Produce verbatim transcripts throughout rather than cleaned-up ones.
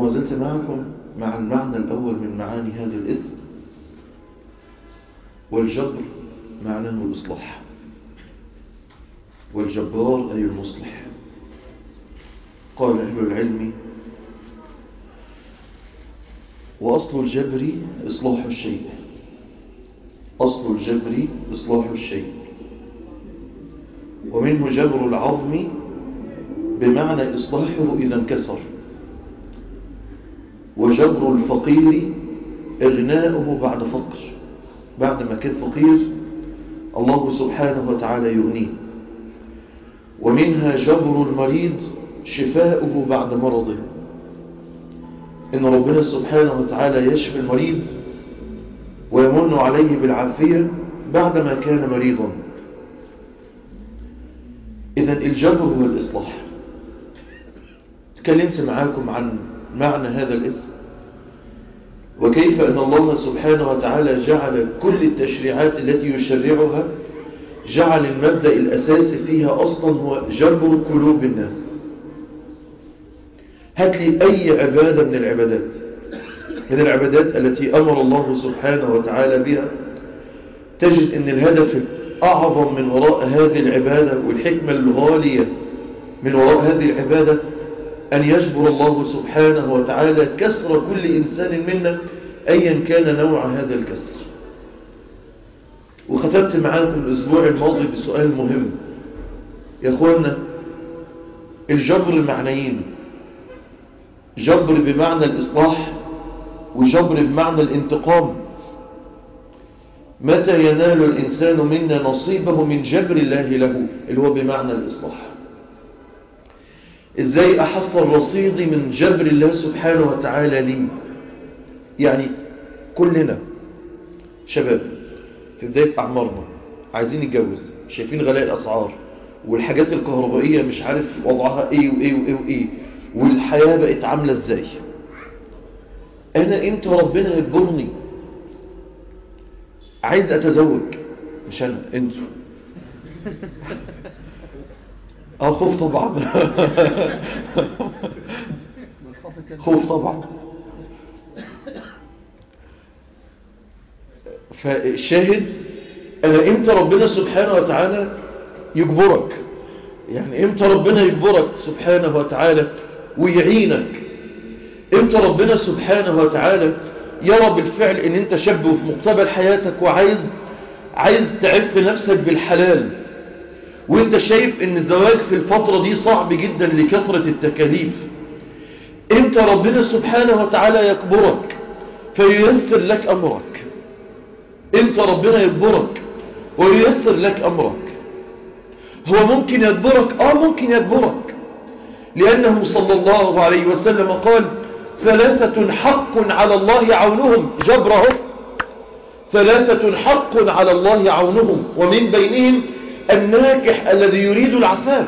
وما زلت معكم مع المعنى الأول من معاني هذا الاسم، والجبر معناه الإصلاح، والجبار أي المصلح. قال أهل العلم: وأصل الجبر إصلاح الشيء، أصل الجبر إصلاح الشيء، ومنه جبر العظم بمعنى إصلاحه إذا انكسر، وجبر الفقير إغناؤه بعد فقر، بعد ما كان فقير الله سبحانه وتعالى يغنيه. ومنها جبر المريض شفاؤه بعد مرضه، إن ربنا سبحانه وتعالى يشفي المريض ويمن عليه بالعافية بعدما كان مريضا. إذن الجبر هو الإصلاح. تكلمت معاكم عن معنى هذا الاسم، وكيف أن الله سبحانه وتعالى جعل كل التشريعات التي يشرعها، جعل المبدأ الأساسي فيها أصلا هو جبر قلوب الناس. هات لي أي عبادة من العبادات من العبادات التي أمر الله سبحانه وتعالى بها، تجد أن الهدف الأعظم من وراء هذه العبادة والحكمة الغالية من وراء هذه العبادة أن يجبر الله سبحانه وتعالى كسر كل إنسان منا أيا كان نوع هذا الكسر. وختمت معاكم الأسبوع الماضي بسؤال مهم يا أخوانا: الجبر معنيين، جبر بمعنى الإصلاح وجبر بمعنى الانتقام. متى ينال الإنسان منا نصيبه من جبر الله له اللي هو بمعنى الإصلاح؟ إزاي أحصل رصيدي من جبر الله سبحانه وتعالى لي؟ يعني كلنا شباب في بداية أعمارنا عايزين نتجوز، شايفين غلاء الأسعار والحاجات الكهربائية مش عارف وضعها إيه وإيه وإيه وإيه، والحياة بقت عاملة إزاي. أنا إمتى ربنا يجبرني؟ عايز أتزوج، مش أنا، أنتوا. اه خوف طبعا خوف طبعا. فالشاهد أنا إمتى ربنا سبحانه وتعالى يجبرك؟ يعني إمتى ربنا يجبرك سبحانه وتعالى ويعينك؟ إمتى ربنا سبحانه وتعالى يرى بالفعل إن أنت شاب وفي مقتبل حياتك وعايز عايز تعف نفسك بالحلال، وانت شايف ان الزواج في الفترة دي صعب جدا لكثرة التكاليف؟ امتى ربنا سبحانه وتعالى يكبرك فييسر لك امرك؟ امتى ربنا يكبرك وييسر لك امرك؟ هو ممكن يكبرك، اه ممكن يكبرك، لانه صلى الله عليه وسلم قال: ثلاثة حق على الله عونهم، جبره، ثلاثة حق على الله عونهم، ومن بينهم الناكح الذي يريد العفاف.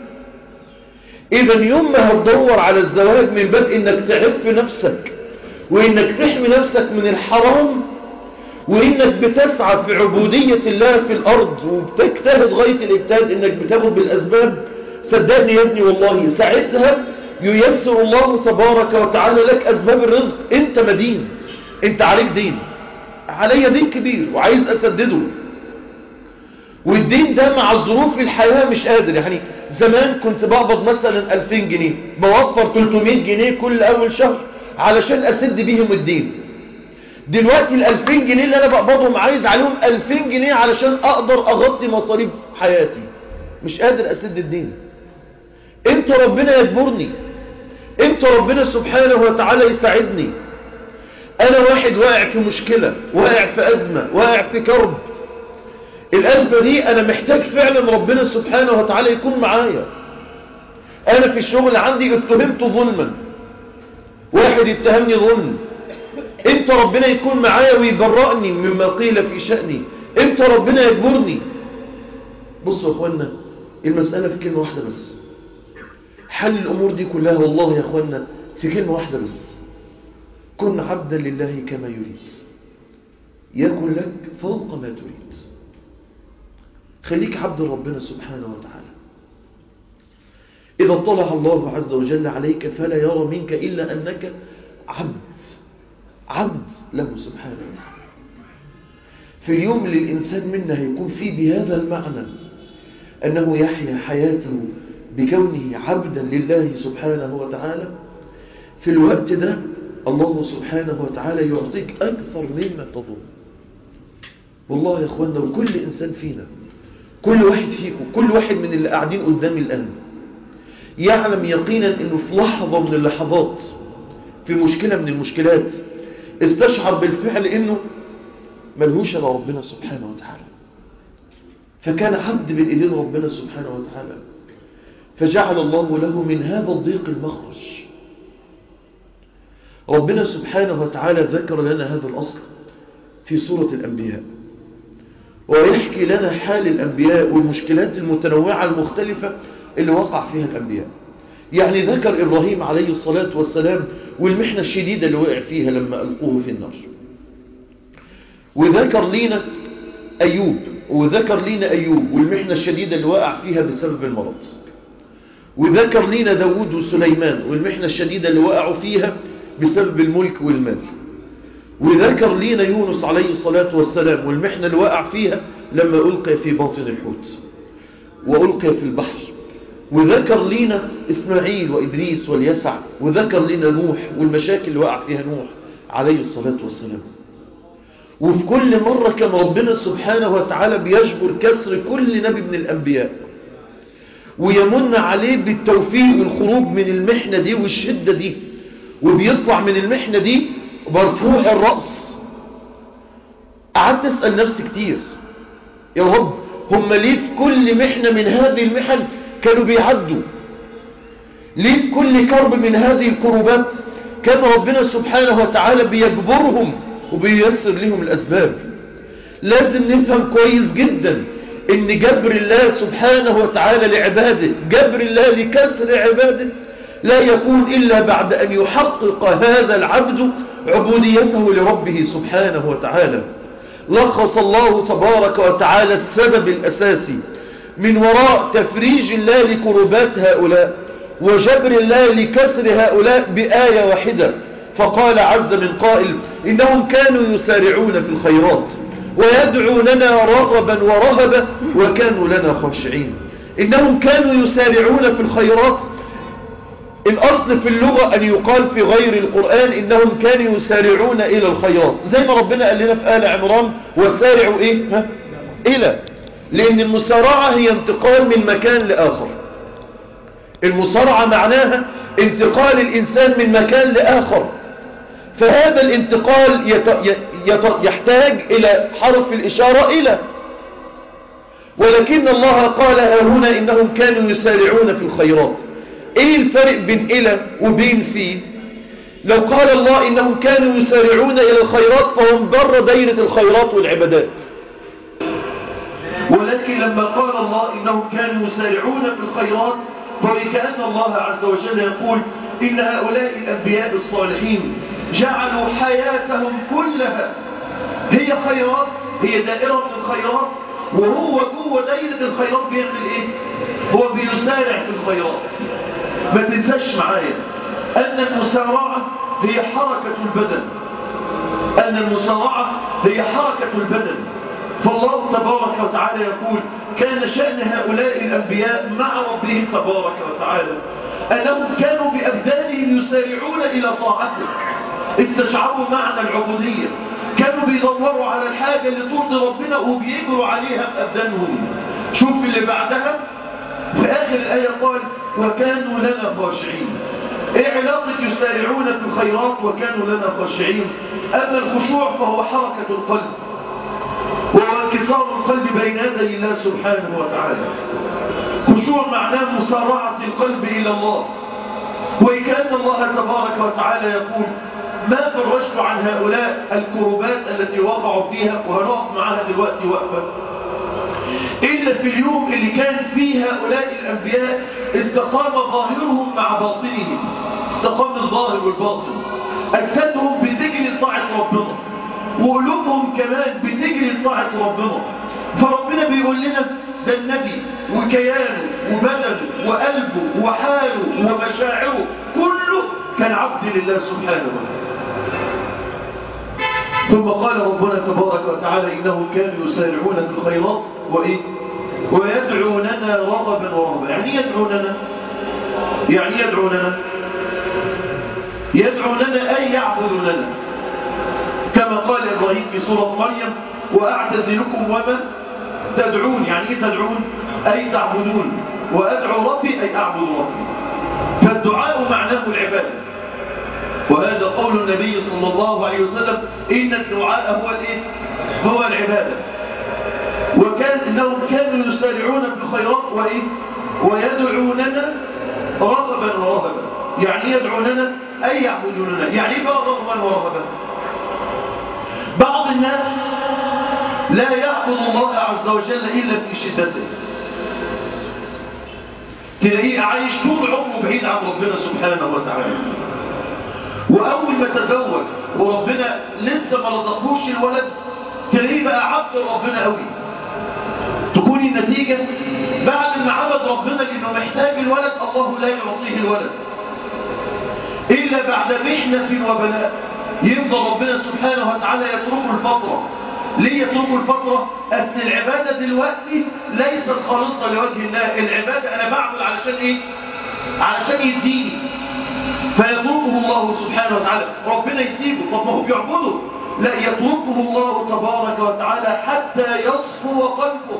إذا يوم ما هتدور على الزواج من باب إنك تعف نفسك وإنك تحمي نفسك من الحرام وإنك بتسعى في عبودية الله في الأرض وبتجتهد غاية الاجتهاد إنك بتاخد بالأسباب، صدقني يا ابني والله ساعتها ييسر الله تبارك وتعالى لك أسباب الرزق. أنت مدين، أنت عليك دين، علي دين كبير وعايز أسدده، والدين ده مع ظروف الحياة مش قادر. يعني زمان كنت بقبض مثلا ألفين جنيه، بوفر ثلاثمائة جنيه كل أول شهر علشان أسد بيهم الدين. دلوقتي الألفين جنيه اللي أنا بقبضهم عايز عليهم ألفين جنيه علشان أقدر أغطي مصاريف حياتي، مش قادر أسد الدين. امتى ربنا يجبرني؟ امتى ربنا سبحانه وتعالى يساعدني؟ أنا واحد واقع في مشكلة، واقع في أزمة، واقع في كرب، الأزمة دي أنا محتاج فعلا ربنا سبحانه وتعالى يكون معايا. أنا في الشغل عندي اتهمت ظلما، واحد اتهمني ظلم، امتى ربنا يكون معايا ويبرأني مما قيل في شأني؟ امتى ربنا يجبرني؟ بصوا يا اخوانا، المسألة في كلمة واحدة بس، حل الأمور دي كلها والله يا اخوانا في كلمة واحدة بس: كن عبدا لله كما يريد يكن لك فوق ما تريد. خليك عبد ربنا سبحانه وتعالى. إذا اطلع الله عز وجل عليك فلا يرى منك إلا أنك عبد عبد له سبحانه. في اليوم اللي الإنسان منا هيكون فيه بهذا المعنى أنه يحيا حياته بكونه عبدا لله سبحانه وتعالى، في الوقت ده الله سبحانه وتعالى يعطيك أكثر مما تظن. والله يا أخوانا، وكل إنسان فينا، كل واحد فيكم، كل واحد من اللي قاعدين قدامي الآن يعلم يقينا أنه في لحظة من اللحظات، في مشكلة من المشكلات، استشعر بالفعل أنه ملهوش إلا ربنا سبحانه وتعالى، فكان عبد بين إيدين ربنا سبحانه وتعالى، فجعل الله له من هذا الضيق المخرج. ربنا سبحانه وتعالى ذكر لنا هذا الأصل في سورة الأنبياء، ويحكي لنا حال الأنبياء والمشكلات المتنوعة المختلفة اللي وقع فيها الأنبياء. يعني ذكر إبراهيم عليه الصلاة والسلام والمحنة الشديدة اللي وقع فيها لما ألقوه في النار، وذكر لنا أيوب وذكر لنا أيوب والمحنة الشديدة اللي وقع فيها بسبب المرض، وذكر لنا داود وسليمان والمحنة الشديدة اللي وقعوا فيها بسبب الملك والمال، وذكر لنا يونس عليه الصلاة والسلام والمحنة اللي وقع فيها لما ألقي في باطن الحوت وألقي في البحر، وذكر لنا إسماعيل وإدريس واليسع، وذكر لنا نوح والمشاكل اللي وقع فيها نوح عليه الصلاة والسلام. وفي كل مرة كان ربنا سبحانه وتعالى بيجبر كسر كل نبي من الأنبياء ويمن عليه بالتوفيق والخروج من المحنة دي والشدة دي، وبيطلع من المحنة دي مرفوع الرأس. قعدت أسأل نفسي كتير، يا رب هم ليه في كل محنة من هذه المحن كانوا بيعدوا؟ ليه في كل كرب من هذه الكربات كان ربنا سبحانه وتعالى بيجبرهم وبييسر لهم الأسباب؟ لازم نفهم كويس جدا ان جبر الله سبحانه وتعالى لعباده، جبر الله لكسر عباده، لا يكون إلا بعد أن يحقق هذا العبد عبوديته لربه سبحانه وتعالى. لخص الله تبارك وتعالى السبب الأساسي من وراء تفريج الله لكربات هؤلاء وجبر الله لكسر هؤلاء بآية واحدة، فقال عز من قائل: إنهم كانوا يسارعون في الخيرات ويدعوننا رغبا ورهبا وكانوا لنا خاشعين. إنهم كانوا يسارعون في الخيرات، الأصل في اللغة أن يقال في غير القرآن إنهم كانوا يسارعون إلى الخيرات، زي ما ربنا قال لنا في آل عمران: وسارعوا إيه؟ ها؟ إلى، لأن المسارعة هي انتقال من مكان لآخر. المسارعة معناها انتقال الإنسان من مكان لآخر، فهذا الانتقال يت... يت... يحتاج إلى حرف الإشارة إلى، ولكن الله قال هنا إنهم كانوا يسارعون في الخيرات. إيه الفرق بين إلى وبين في؟ لو قال الله إنهم كانوا يسارعون إلى الخيرات فهم بر دائرة الخيرات والعبادات، ولكن لما قال الله إنهم كانوا يسارعون في الخيرات فكأن الله عز وجل يقول إن هؤلاء الأنبياء الصالحين جعلوا حياتهم كلها هي خيرات، هي دائرة من الخيرات، وهو جوه دائرة الخيرات بيعمل إيه؟ هو بيسارع في الخيرات. ما تنساش معايا أن المسارعة هي حركة البدن، أن المسارعة هي حركة البدن. فالله تبارك وتعالى يقول: كان شأن هؤلاء الأنبياء مع ربهم تبارك وتعالى أنهم كانوا بأبدانهم يسارعون إلى طاعته، استشعروا معنى العبودية، كانوا بيدوروا على الحاجة اللي ترضي ربنا وبيجروا عليها بأبدانهم. شوف اللي بعدها في آخر الآية قال: وكانوا لنا خاشعين. ايه علاقة يسارعون في الخيرات وكانوا لنا خاشعين؟ أما الخشوع فهو حركة القلب وهو انكسار القلب بين يدي الله سبحانه وتعالى. خشوع معناه مسارعة القلب إلى الله، وكأن الله تبارك وتعالى يقول: ما فرجت عن هؤلاء الكربات التي وقعوا فيها، وهنقف معها دلوقتي وقفة، إلا في اليوم اللي كان فيه هؤلاء الأنبياء استقام ظاهرهم مع باطنهم، استقام الظاهر والباطن، أجسادهم بتجري طاعة ربنا وقلوبهم كمان بتجري طاعة ربنا. فربنا بيقول لنا: ده النبي وكيانه وبدنه وقلبه وحاله ومشاعره كله كان عبد لله سبحانه وتعالى. ثم قال ربنا تبارك وتعالى إنهم كانوا يسارعون في الخيرات وإيه؟ ويدعوننا رغبا ورهبا. يعني يدعوننا يعني يدعوننا يدعوننا أي يعبدوننا، كما قال إبراهيم في سورة مريم وأعتزلكم وما تدعون. يعني إيه تدعون؟ أي تعبدون. وأدعو ربي أي أعبد ربي. فالدعاء معناه العبادة، وهذا قول النبي صلى الله عليه وسلم إن الدعاء هو الإيه؟ هو العبادة. وكان إنهم كانوا يسارعون في الخيرات وإيه؟ ويدعوننا رغبا ورهبا. يعني يدعوننا أي يعبدوننا. يعني إيه بقى رغبا ورهبا؟ بعض الناس لا يعبد الله عز وجل إلا في شدته، تلاقيه عايش طول عمره بعيد عن ربنا سبحانه وتعالى، وأول ما تزوج وربنا لسه ما رزقهوش الولد تلاقيه بقى عبد ربنا قوي. تكون النتيجة بعد ما عبد ربنا لأنه محتاج الولد الله لا يعطيه الولد إلا بعد محنة وبلاء. يفضل ربنا سبحانه وتعالى يتركه الفترة. ليه يتركه الفترة؟ أصل العبادة دلوقتي ليست خالصة لوجه الله. العبادة أنا بعمل علشان إيه؟ علشان يديني، فيتركه الله سبحانه وتعالى. ربنا يسيبه، طب ما هو بيعبده، لا، يتركه الله تبارك وتعالى حتى يصفو قلبه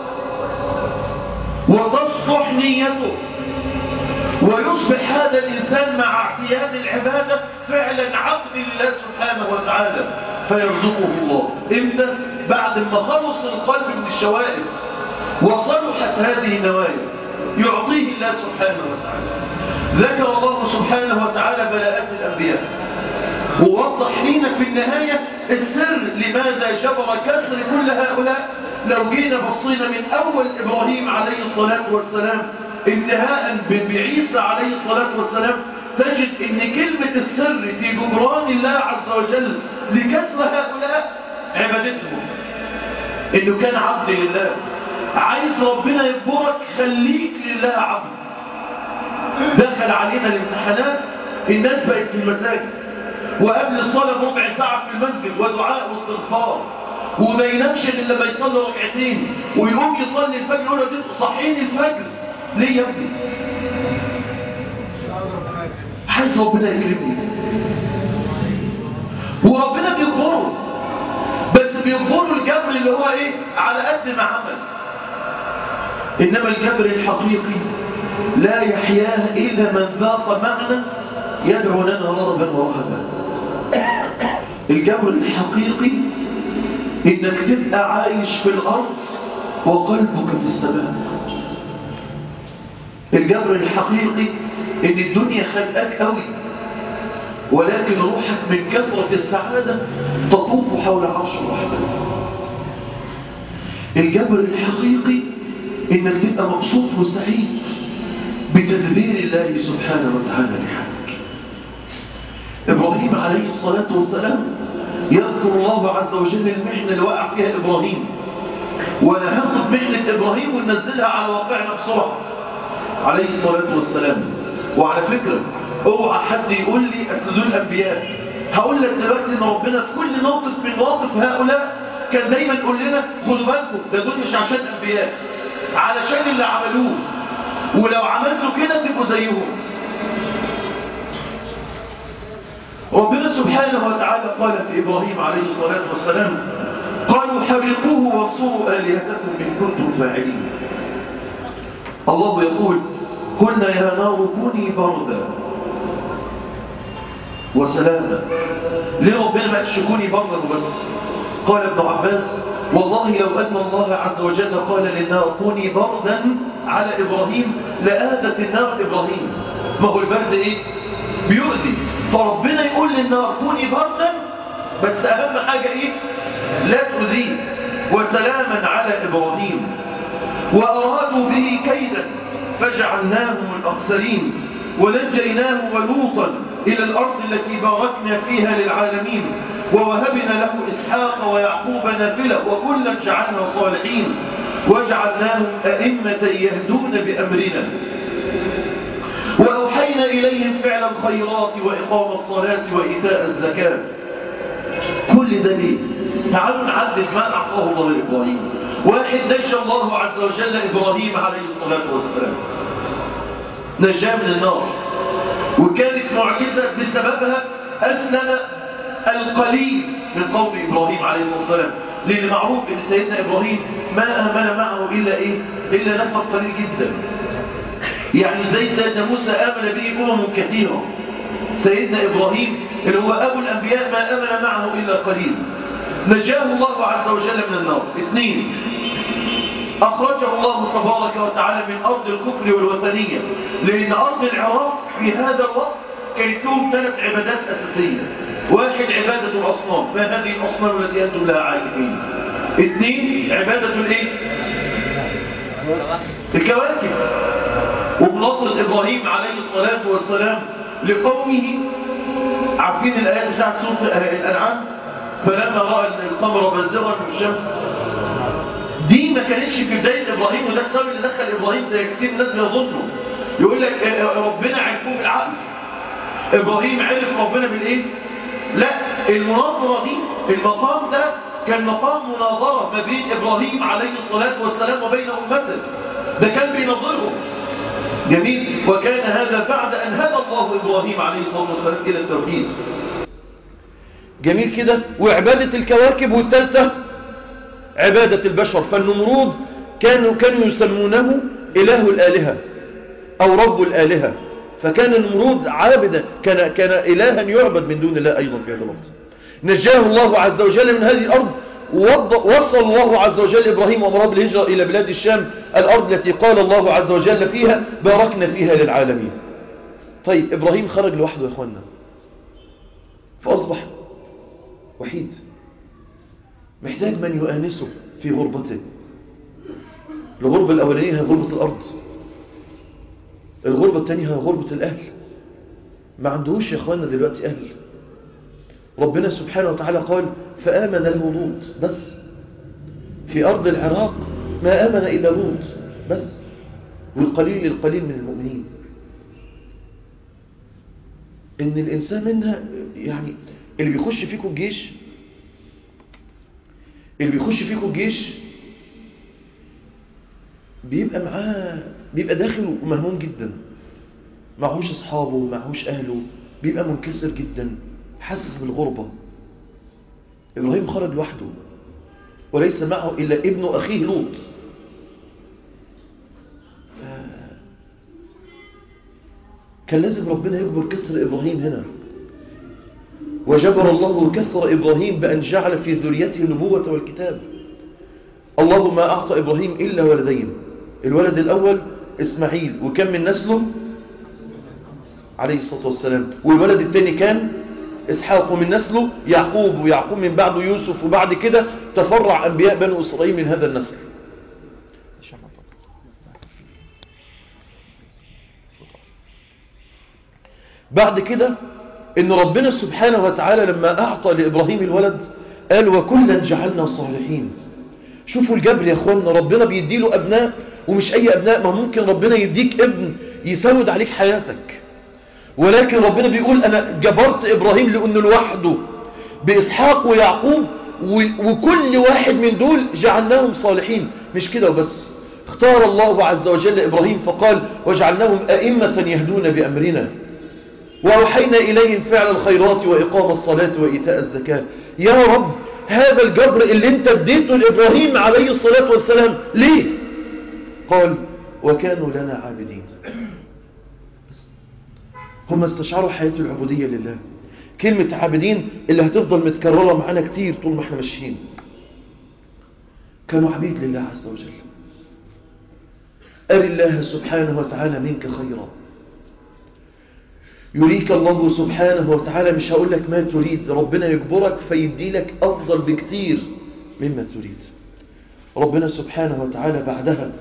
وتصلح نيته، ويصبح هذا الإنسان مع اعتياد العبادة فعلا عبد لله سبحانه وتعالى، فيرزقه الله. إمتى؟ بعد ما خلص القلب من الشوائب وصلحت هذه النوايا يعطيه الله سبحانه وتعالى. ذكر الله سبحانه وتعالى بلاءات الأنبياء، ووضح لنا في النهاية السر لماذا جبر كسر كل هؤلاء. لو جينا بصينا من أول إبراهيم عليه الصلاة والسلام انتهاء بعيسى عليه الصلاة والسلام تجد ان كلمة السر في جبران الله عز وجل لكسر هؤلاء عبادتهم، انه كان عبد لله. عايز ربنا يجبرك خليك لله عبد. دخل علينا الامتحانات الناس بقت في المساجد وقبل الصلاة ربع ساعة في المسجد ودعاء واستغفار، وما ينامش الا لما يصلي ركعتين ويقوم يصلي الفجر يقول له صحيني الفجر. ليه يا ابني؟ عايز ربنا يكرمني، وربنا بيغفره، بس بيغفره الجبر اللي هو ايه؟ على قد ما عمل. انما الجبر الحقيقي لا يحياه الا من ذاق معنى يدعو لنا رغبا ورهبا. الجبر الحقيقي انك تبقى عايش في الارض وقلبك في السماء. الجبر الحقيقي ان الدنيا خلقك قوي، ولكن روحك من كثرة السعادة تطوف حول عرش الرحمن. الجبر الحقيقي انك تبقى مبسوط وسعيد بتدبير الله سبحانه وتعالى لحالك. ابراهيم عليه الصلاة والسلام يذكر الله عز وجل المحنة اللي وقع فيها ابراهيم، وانا هاخد محنة ابراهيم وننزلها على واقعنا بسرعة عليه الصلاة والسلام. وعلى فكرة اوعى حد يقول لي اصل دول انبياء. هقول لك دلوقتي ان ربنا في كل موقف من مواقف هؤلاء كان دايما يقول لنا خدوا بالكم ده دول مش عشان انبياء، علشان اللي عملوه، ولو عملتوا كده تبقوا زيهم. ربنا سبحانه وتعالى قال في إبراهيم عليه الصلاة والسلام قالوا حرقوه وانصروا آلهتكم إن كنتم فاعلين. الله يقول قلنا يا نار كوني بردا وسلاما. ليه ربنا ما قالش كوني بردا وبس؟ قال ابن عباس والله لو أن الله عز وجل قال للنار كوني بردا على إبراهيم لآذت النار إبراهيم. ما هو البرد إيه؟ بيؤذي. فربنا يقول للنار كوني بردا، بس أهم حاجة إيه؟ لا تؤذيه. وسلاما على إبراهيم. وأرادوا به كيدا فجعلناهم الأخسرين ونجيناه ولوطا إلى الأرض التي باركنا فيها للعالمين ووهبنا له إسحاق ويعقوب نافلة وكلا جعلنا صالحين وجعلناهم أئمة يهدون بأمرنا وأوحينا إليهم فعل الخيرات وإقام الصلاة وإيتاء الزكاة. كل ده ليه؟ تعالوا نعدد ما أعطاه الله لإبراهيم. واحد، نجى الله عز وجل إبراهيم عليه الصلاة والسلام، نجاه من النار، وكانت معجزة بسببها أسلم القليل من قوم إبراهيم عليه الصلاة والسلام، لأن معروف أن سيدنا إبراهيم ما آمن معه إلا إيه؟ إلا نفر قليل جدا. يعني زي سيدنا موسى آمن به أمم كثيرة، سيدنا إبراهيم اللي هو أبو الأنبياء ما آمن معه إلا قليل، نجاه الله عز وجل من النار. اثنين، أخرجه الله تبارك وتعالى من أرض الكفر والوثنية، لأن أرض العراق في هذا الوقت كانت لهم ثلاث عبادات أساسية. واحد، عبادة الأصنام، ما هذه الأصنام التي أنتم لها عاكفين. اثنين، عبادة الإيه؟ الكواكب. وبنظرة إبراهيم عليه الصلاة والسلام لقومه، عارفين الآيات بتاعت سورة الأنعام، فلما رأى القمر بازغا من الشمس، دي ما كانتش في بداية إبراهيم، وده السبب اللي دخل إبراهيم زي كتير الناس بيظنوا، يقول لك ربنا عرفوه بالعقل، إبراهيم عرف ربنا بالإيه؟ لا، المناظرة دي، المقام ده كان مقام مناظرة ما بين إبراهيم عليه الصلاة والسلام وبين أمته، ده كان بينظرهم. جميل. وكان هذا بعد أن هدى الله إبراهيم عليه الصلاة والسلام إلى التوحيد. جميل كده. وعبادة الكواكب. والثالثة عبادة البشر. فالنمرود كانوا كانوا يسمونه إله الآلهة أو رب الآلهة، فكان النمرود عابدا، كان كان إلها يعبد من دون الله أيضا في هذا الوقت. نجاه الله عز وجل من هذه الأرض، ووصل الله عز وجل إبراهيم وأمره بالهجرة إلى بلاد الشام، الأرض التي قال الله عز وجل فيها باركنا فيها للعالمين. طيب إبراهيم خرج لوحده يا أخوانا، فأصبح وحيد، محتاج من يؤانسه في غربته. الغربة الأولانية هي غربة الأرض، الغربة الثانية هي غربة الأهل. ما عندهوش يا أخوانا دلوقتي أهل. ربنا سبحانه وتعالى قال فآمن له لوط بس. في أرض العراق ما آمن إلا لوط بس، والقليل القليل من المؤمنين. إن الإنسان منها، يعني اللي بيخش فيكم الجيش، اللي بيخش فيكم الجيش بيبقى معاه، بيبقى داخل مهموم جدا، معهوش أصحابه، معهوش أهله، بيبقى منكسر جدا، حاسس بالغربة. إبراهيم خرج لوحده وليس معه إلا ابن أخيه لوط. ف... كان لازم ربنا يجبر كسر إبراهيم هنا، وجبر الله كسر إبراهيم بأن جعل في ذريته النبوة والكتاب. الله ما أعطى إبراهيم إلا ولدين، الولد الأول إسماعيل وكان من نسله عليه الصلاة والسلام، والولد الثاني كان إسحاق ومن نسله يعقوب، ويعقوب من بعده يوسف، وبعد كده تفرع أنبياء بنو إسرائيل من هذا النسل. بعد كده إن ربنا سبحانه وتعالى لما أعطى لإبراهيم الولد قال وكلا جعلنا صالحين. شوفوا الجبر يا أخوانا، ربنا بيديله أبناء، ومش أي أبناء، ما ممكن ربنا يديك ابن يسود عليك حياتك، ولكن ربنا بيقول أنا جبرت إبراهيم لأنه لوحده بإسحاق ويعقوب، وكل واحد من دول جعلناهم صالحين. مش كده وبس، اختار الله عز وجل إبراهيم فقال وجعلناهم أئمة يهدون بأمرنا وأوحينا إليهم فعل الخيرات وإقام الصلاة وإيتاء الزكاة. يا رب، هذا الجبر اللي انت اديته لإبراهيم عليه الصلاة والسلام ليه؟ قال وكانوا لنا عابدين. هم استشعروا حياة العبودية لله. كلمة عابدين اللي هتفضل متكررة معنا كتير طول ما احنا ماشيين. كانوا عبيد لله عز وجل. أر الله سبحانه وتعالى منك خيرا، يريك الله سبحانه وتعالى. مش هقول لك ما تريد، ربنا يجبرك فيدي لك أفضل بكتير مما تريد. ربنا سبحانه وتعالى بعدها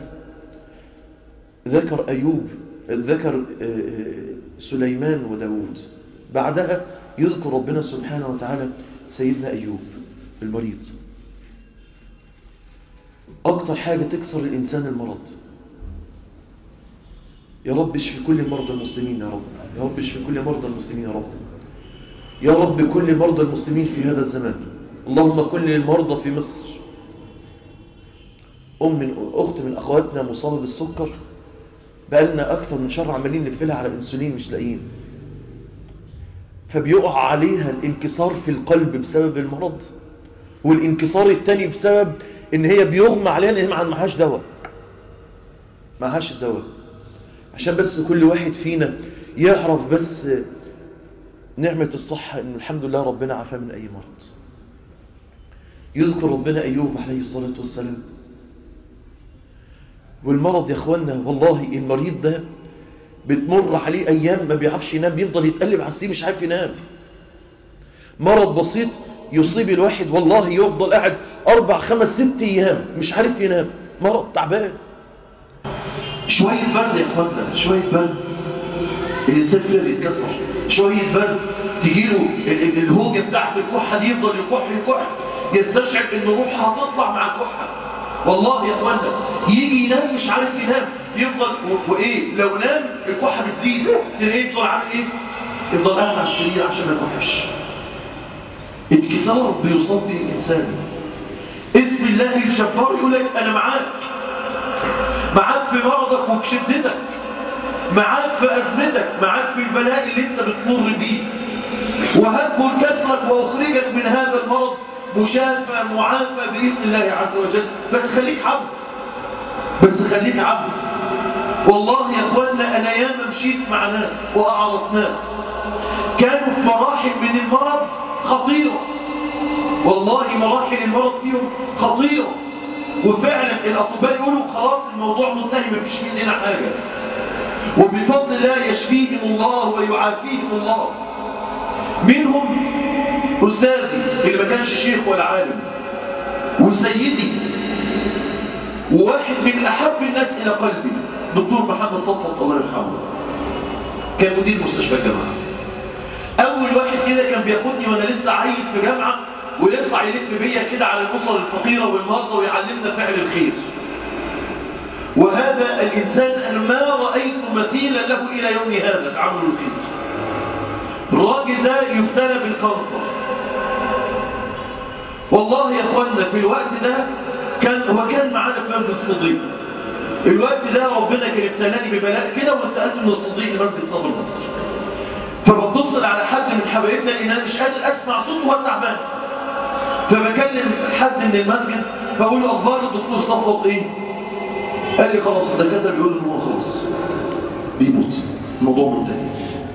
ذكر أيوب، ذكر سليمان وداود، بعدها يذكر ربنا سبحانه وتعالى سيدنا أيوب المريض. أكتر حاجة تكسر الإنسان المرض. يا رب اشفي كل مرضى المسلمين يا رب، يا رب اشفي كل مرضى المسلمين يا رب، يا رب كل مرضى المسلمين في هذا الزمان. اللهم كن للمرضى في مصر. أم من أخت من أخواتنا مصابة بالسكر، بقالنا أكتر من شهر عمالين نفلها على الأنسولين مش لاقيين، فبيقع عليها الانكسار في القلب بسبب المرض، والانكسار التاني بسبب ان هي بيغمى عليها ان هي معهاش دواء، معهاش الدواء. عشان بس كل واحد فينا يعرف بس نعمة الصحة، ان الحمد لله ربنا عافاه من اي مرض. يذكر ربنا ايوب عليه الصلاة والسلام، والمرض يا اخوانا والله المريض ده بتمر عليه ايام ما بيعرفش ينام، بيفضل يتقلب على السرير مش عارف ينام. مرض بسيط يصيب الواحد والله يفضل قاعد اربع خمس ست ايام مش عارف ينام، مرض تعبان. شوية برد يا اخوانا، شوية برد الانسان كده بيتكسر، شوية برد تجيله الهوجة بتاعت الكحة دي يفضل يكح يكح يستشعر ان روحها هتطلع مع الكحة. والله يا اخوانا يجي ينام مش عارف ينام، يفضل وايه لو نام الكحة بتزيد، تلاقيه يفضل عامل ايه؟ يفضل قاعد على السرير عشان ما يكحش. انكسار بيصاب به الانسان. اسم الله الجبار يقول لك انا معاك، معاك في مرضك وفي شدتك، معاك في ازمتك، معاك في البلاء اللي انت بتمر بيه، وهذكر كسرك واخرجك من هذا المرض مشافى معافى باذن الله عز وجل. بس خليك عبد، بس خليك عبد. والله يا اخوانا انا ياما مشيت مع ناس واعرف ناس كانوا في مراحل من المرض خطيرة، والله مراحل المرض فيهم خطيرة، وفعلا الأطباء يقولوا خلاص الموضوع منتهي مفيش مننا حاجة، وبفضل الله يشفيهم الله ويعافيهم الله. منهم أستاذي اللي ما كانش شيخ ولا عالم، وسيدي وواحد من أحب الناس إلى قلبي دكتور محمد صفوت الله يرحمه، كان مدير مستشفى الجامعة. أول واحد كده كان بياخدني وأنا لسه عايش في جامعة ويطلع يلف بيا كده على الأسر الفقيرة والمرضى ويعلمنا فعل الخير. وهذا الإنسان أنا ما رأيت مثيلا له إلى يوم هذا تعمل الخير. الراجل ده يبتلى بالكانسر، والله يا أخوانا في الوقت ده كان هو كان معانا في مسجد الصديق. الوقت ده ربنا كان ابتلاني ببلاء كده وانتقلت من الصديق لمسجد صدر مصر، فبتصل على حد من حبايبنا لان انا مش قادر اسمع صوته وهو تعبان، فبكلم حد من المسجد فاقول له اخبار الدكتور صفوت ايه؟ قال لي خلاص الدكاتره بيقولوا ان هو خلاص بيموت، الموضوع منتهي.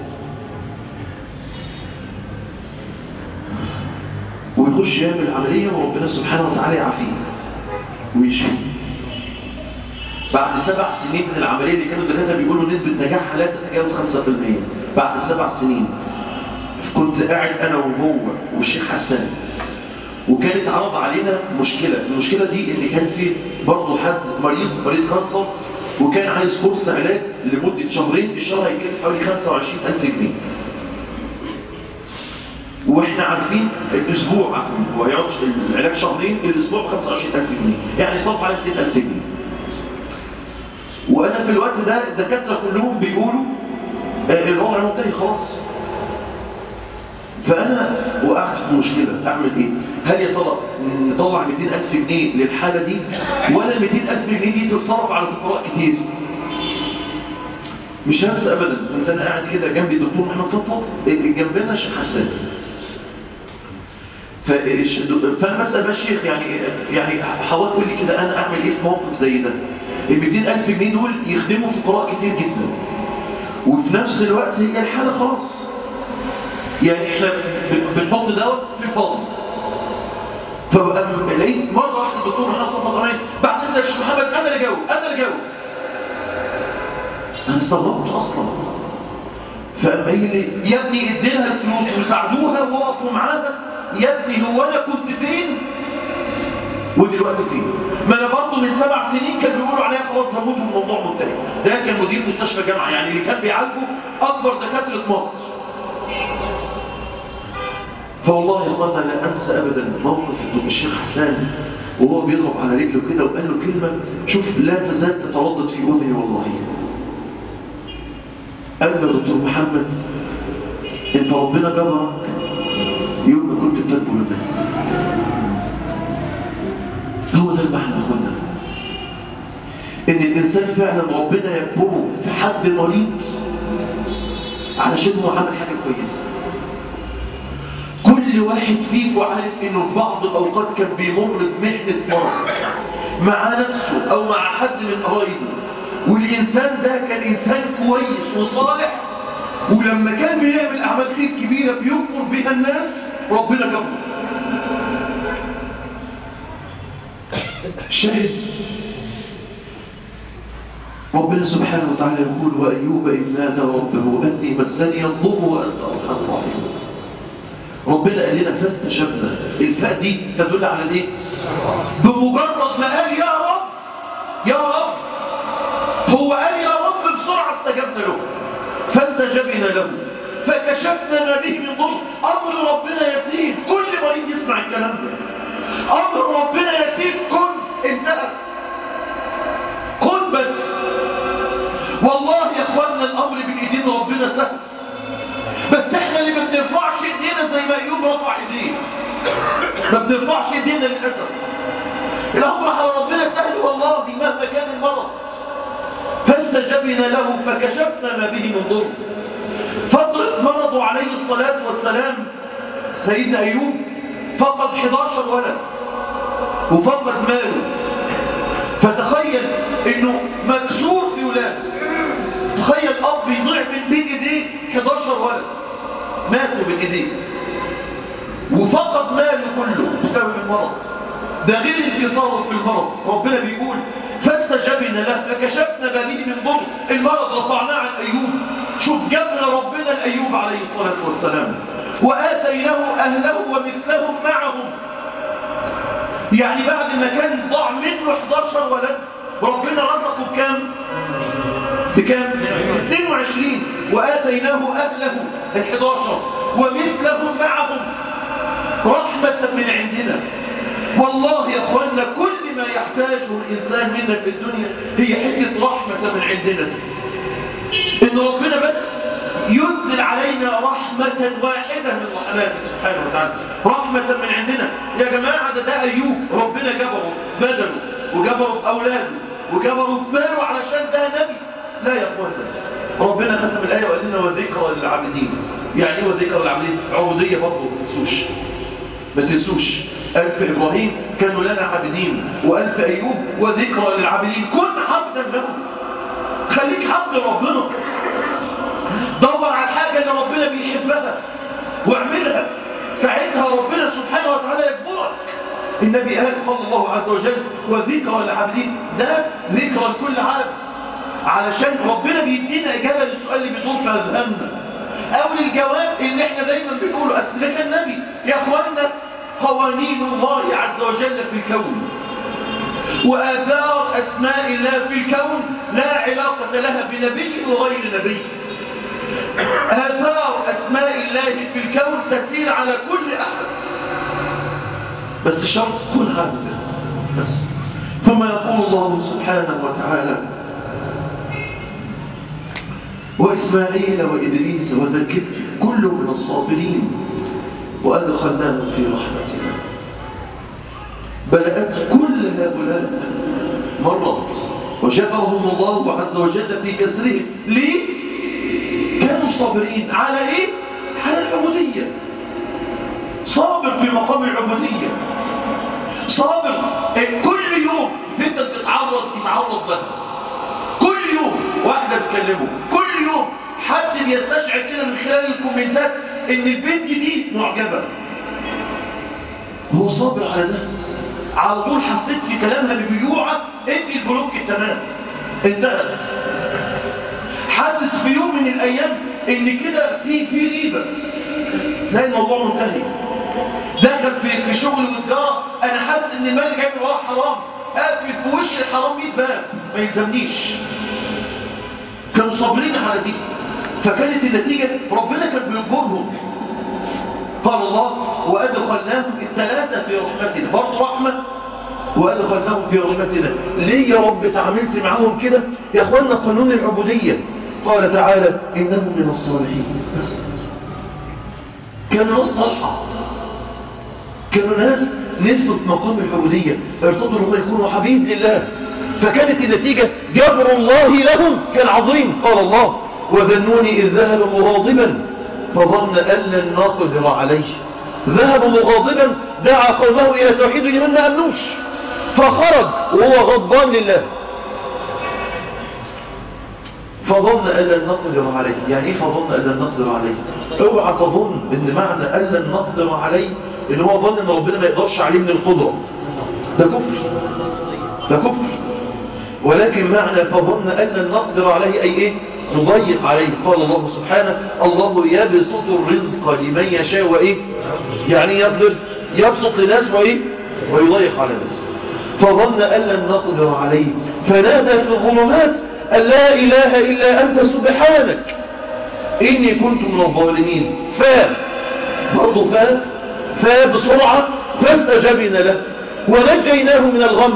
ويخش يعمل العمليه وربنا سبحانه وتعالى يعافيه ويشفيه. بعد سبع سنين من العمليه اللي كانوا الدكاتره بيقولوا نسبه نجاحها لا تتجاوز خمسة بالمئة، بعد سبع سنين كنت قاعد انا وهو والشيخ حسان، وكانت عرض علينا مشكله. المشكله دي اللي كان فيه برضه حد مريض مريض كانسر وكان عايز كورس علاج لمده شهرين، الشهر هيكلف حوالي خمسة وعشرين ألف جنيه، واحنا عارفين الاسبوع هو هيقعد العلاج شهرين، الاسبوع ب خمسة وعشرين ألف جنيه، يعني صرف على مئتين ألف جنيه. وانا في الوقت ده الدكاتره كلهم بيقولوا الوضع منتهي خلاص. فانا وقعت في مشكله اعمل ايه؟ هل يا ترى نطلع مئتين ألف جنيه للحاله دي ولا مئتين ألف جنيه دي تتصرف على فقراء كتير؟ مش هنسى ابدا كنت انا قاعد كده جنبي الدكتور محمد صفوت، جنبنا الشيخ حسان، فانا بسال بقى الشيخ يعني يعني حاول قول لي كده انا اعمل ايه في موقف زي ده؟ ال مئتين ألف جنيه دول يخدموا فقراء كتير جدا، وفي نفس الوقت هي الحاله خلاص، يعني احنا بنحط دواء في الفاضي. فلقيت مره واحده الدكتور محمد صفوت قال بعد اذنك يا شيخ محمد انا اللي جاوب انا اللي جاوب. انا استغربت اصلا. فقام قايل لي يا ابني اديلها الفلوس وساعدوها ووقفوا معاها، يا ابني هو انا كنت فين ودلوقتي فين؟ ما انا برضه من سبع سنين كان بيقولوا عليا خلاص هموت والموضوع منتهي. ده كان مدير مستشفى جامعه، يعني اللي كان بيعالجه اكبر دكاتره مصر. فوالله يا اخوانا لا انسى ابدا موقف الشيخ حسان وهو بيضرب على رجله كده وقال له كلمة شوف لا تزال تتردد في أذني والله. قال له دكتور محمد انت ربنا جبرك يوم ما كنت بتكبر الناس. هو ده المعنى أخونا، ان الانسان فعلا ربنا يكبره في حد مريض علشان هو عمل حاجة كويسة. كل واحد فيكم عارف انه في بعض الاوقات كان بيمر بمحنة مرض مع نفسه او مع حد من قرايبه، والانسان ده كان انسان كويس وصالح، ولما كان بيعمل اعمال خير كبيرة بيكبر بها الناس ربنا جبره. شاهد ربنا سبحانه وتعالى يقول وأيوب إذ نادى ربه أني مسني الضر وأنت أرحم الراحمين. ربنا قال لنا فاستجبنا. الفاء دي تدل على الايه؟ بمجرد ما قال يا رب يا رب، هو قال يا رب بسرعة استجبنا له فاستجبنا له فكشفنا ما به من ضر. أمر ربنا يسير، كل مريض يسمع الكلام ده. أمر ربنا يسير، كن انتهت، كن بس. والله يا اخوانا الامر بالايدين ربنا سهل، بس احنا اللي ما بنرفعش ايدينا زي ما ايوب رفع ايديه. ما بنرفعش ايدينا للاسف. الامر على ربنا سهل والله مهما كان المرض. فاستجبنا له فكشفنا ما به من ضر. فترة مرضه عليه الصلاة والسلام سيدنا ايوب فقد احد عشر ولد وفقد ماله. فتخيل انه مكسور في ولاده. تخيل اب يضيع من بين ايديه احد عشر ولد ماتوا بين ايديه وفقد ماله كله بسبب المرض ده، غير انكساره في المرض. ربنا بيقول فاستجبنا له فكشفنا ما به من ضر. المرض رفعناه عن ايوب. شوف جبر ربنا لايوب عليه الصلاه والسلام. واتيناه اهله ومثلهم معهم، يعني بعد ما كان ضاع منه احد عشر ولد وربنا رزقه بكام؟ بكام؟ اثنين وعشرين. وآتيناه أهله احد عشر ومثلهم معهم رحمة من عندنا. والله يا أخوانا كل ما يحتاجه الإنسان منا في الدنيا هي حتة رحمة من عندنا، إن ربنا بس ينزل علينا رحمة واحدة من رحماته سبحانه وتعالى، رحمة من عندنا. يا جماعة ده ده أيوب ربنا جبره بدله وجبره في أولاده وجبره في ماله علشان ده نبي. لا يا أخوانا، ربنا ختم الآية وقال لنا وذكرى للعابدين. يعني ايه وذكرى للعابدين؟ عبودية برضه ما تنسوش ما تنسوش. ألف إبراهيم كانوا لنا عابدين، وألف أيوب وذكرى للعابدين. كن عبدا له، خليك عبد ربنا، دور على الحاجة اللي ربنا بيحبها واعملها، ساعتها ربنا سبحانه وتعالى يكبرك. النبي قال قال الله عز وجل وذكرى للعابدين، ده ذكرى لكل عابد، علشان ربنا بيدينا إجابة للسؤال اللي بيدور في أذهاننا أو للجواب اللي احنا دايما بنقوله. أسلك النبي يا أخوانا قوانين الله عز وجل في الكون وآثار أسماء الله في الكون لا علاقة لها بنبي وغير نبي. آثار أسماء الله في الكون تسير على كل أحد، بس الشرط كن عابدا بس. ثم يقول الله سبحانه وتعالى وإسماعيل وإدريس وذا الكفل كل من الصابرين وأدخلناهم في رحمتنا. بدأت كل هؤلاء مرت وجبرهم الله عز وجل في كسرهم. ليه؟ كانوا صابرين على إيه؟ على العبودية. صابر في مقام العبودية، صابر كل يوم فتنة تتعرض يتعرض لها، كل يوم واحدة بتكلمه، كل يوم حد بيستشعر كده من خلال الكومنتات ان البنت دي معجبة. هو صابر على ده. على طول حسيت في كلامها ببيوعة ادي البلوك التمام انتهت. حاسس في يوم من الايام ان كده في في ريبة، لا الموضوع منتهي. دخل في في شغل وتجارة، انا حاسس ان المال جاي من وراه حرام، قافل في وش الحرام مية باب ما يلزمنيش. كانوا صابرين على دي، فكانت النتيجة ربنا كان بيجبرهم. قال الله وأدخلناهم الثلاثة في رحمتنا، برضه رحمة وأدخلناهم في رحمتنا. ليه يا رب تعاملت معهم كده؟ يا أخوانا قانون العبودية. قال تعالى إنهم من الصالحين. بس كانوا ناس صالحة، كانوا ناس نسبة مقام العبودية، ارتضوا لهم يكونوا حبيب لله، فكانت النتيجة جبر الله لهم كان عظيم. قال الله وذنوني إذ ذهب مغاضبا فظن أن لن نقدر عليه. ذهب مغاضبا دعا قومه إلى توحيد لمن ما أمنوش، فخرج وهو غضبان لله فظن أن لن نقدر عليه. يعني إيه فظن أن لن نقدر عليه؟ اوعى تظن إن معنى أن لن نقدر عليه إن هو ظن إن ربنا ما يقدرش عليه من القدرة. ده كفر، ده كفر. ولكن معنى فظن أن لن نقدر عليه أي إيه؟ نضيق عليه. قال الله سبحانه الله يبسط الرزق لمن يشاء وإيه؟ يعني يقدر يبسط لناس وإيه؟ ويضيق على الناس. فظن أن لن نقدر عليه فنادى في الظلمات أن لا إله إلا أنت سبحانك إني كنت من الظالمين. فا برضو فا فا بسرعة فاستجبنا له ونجيناه من الغم.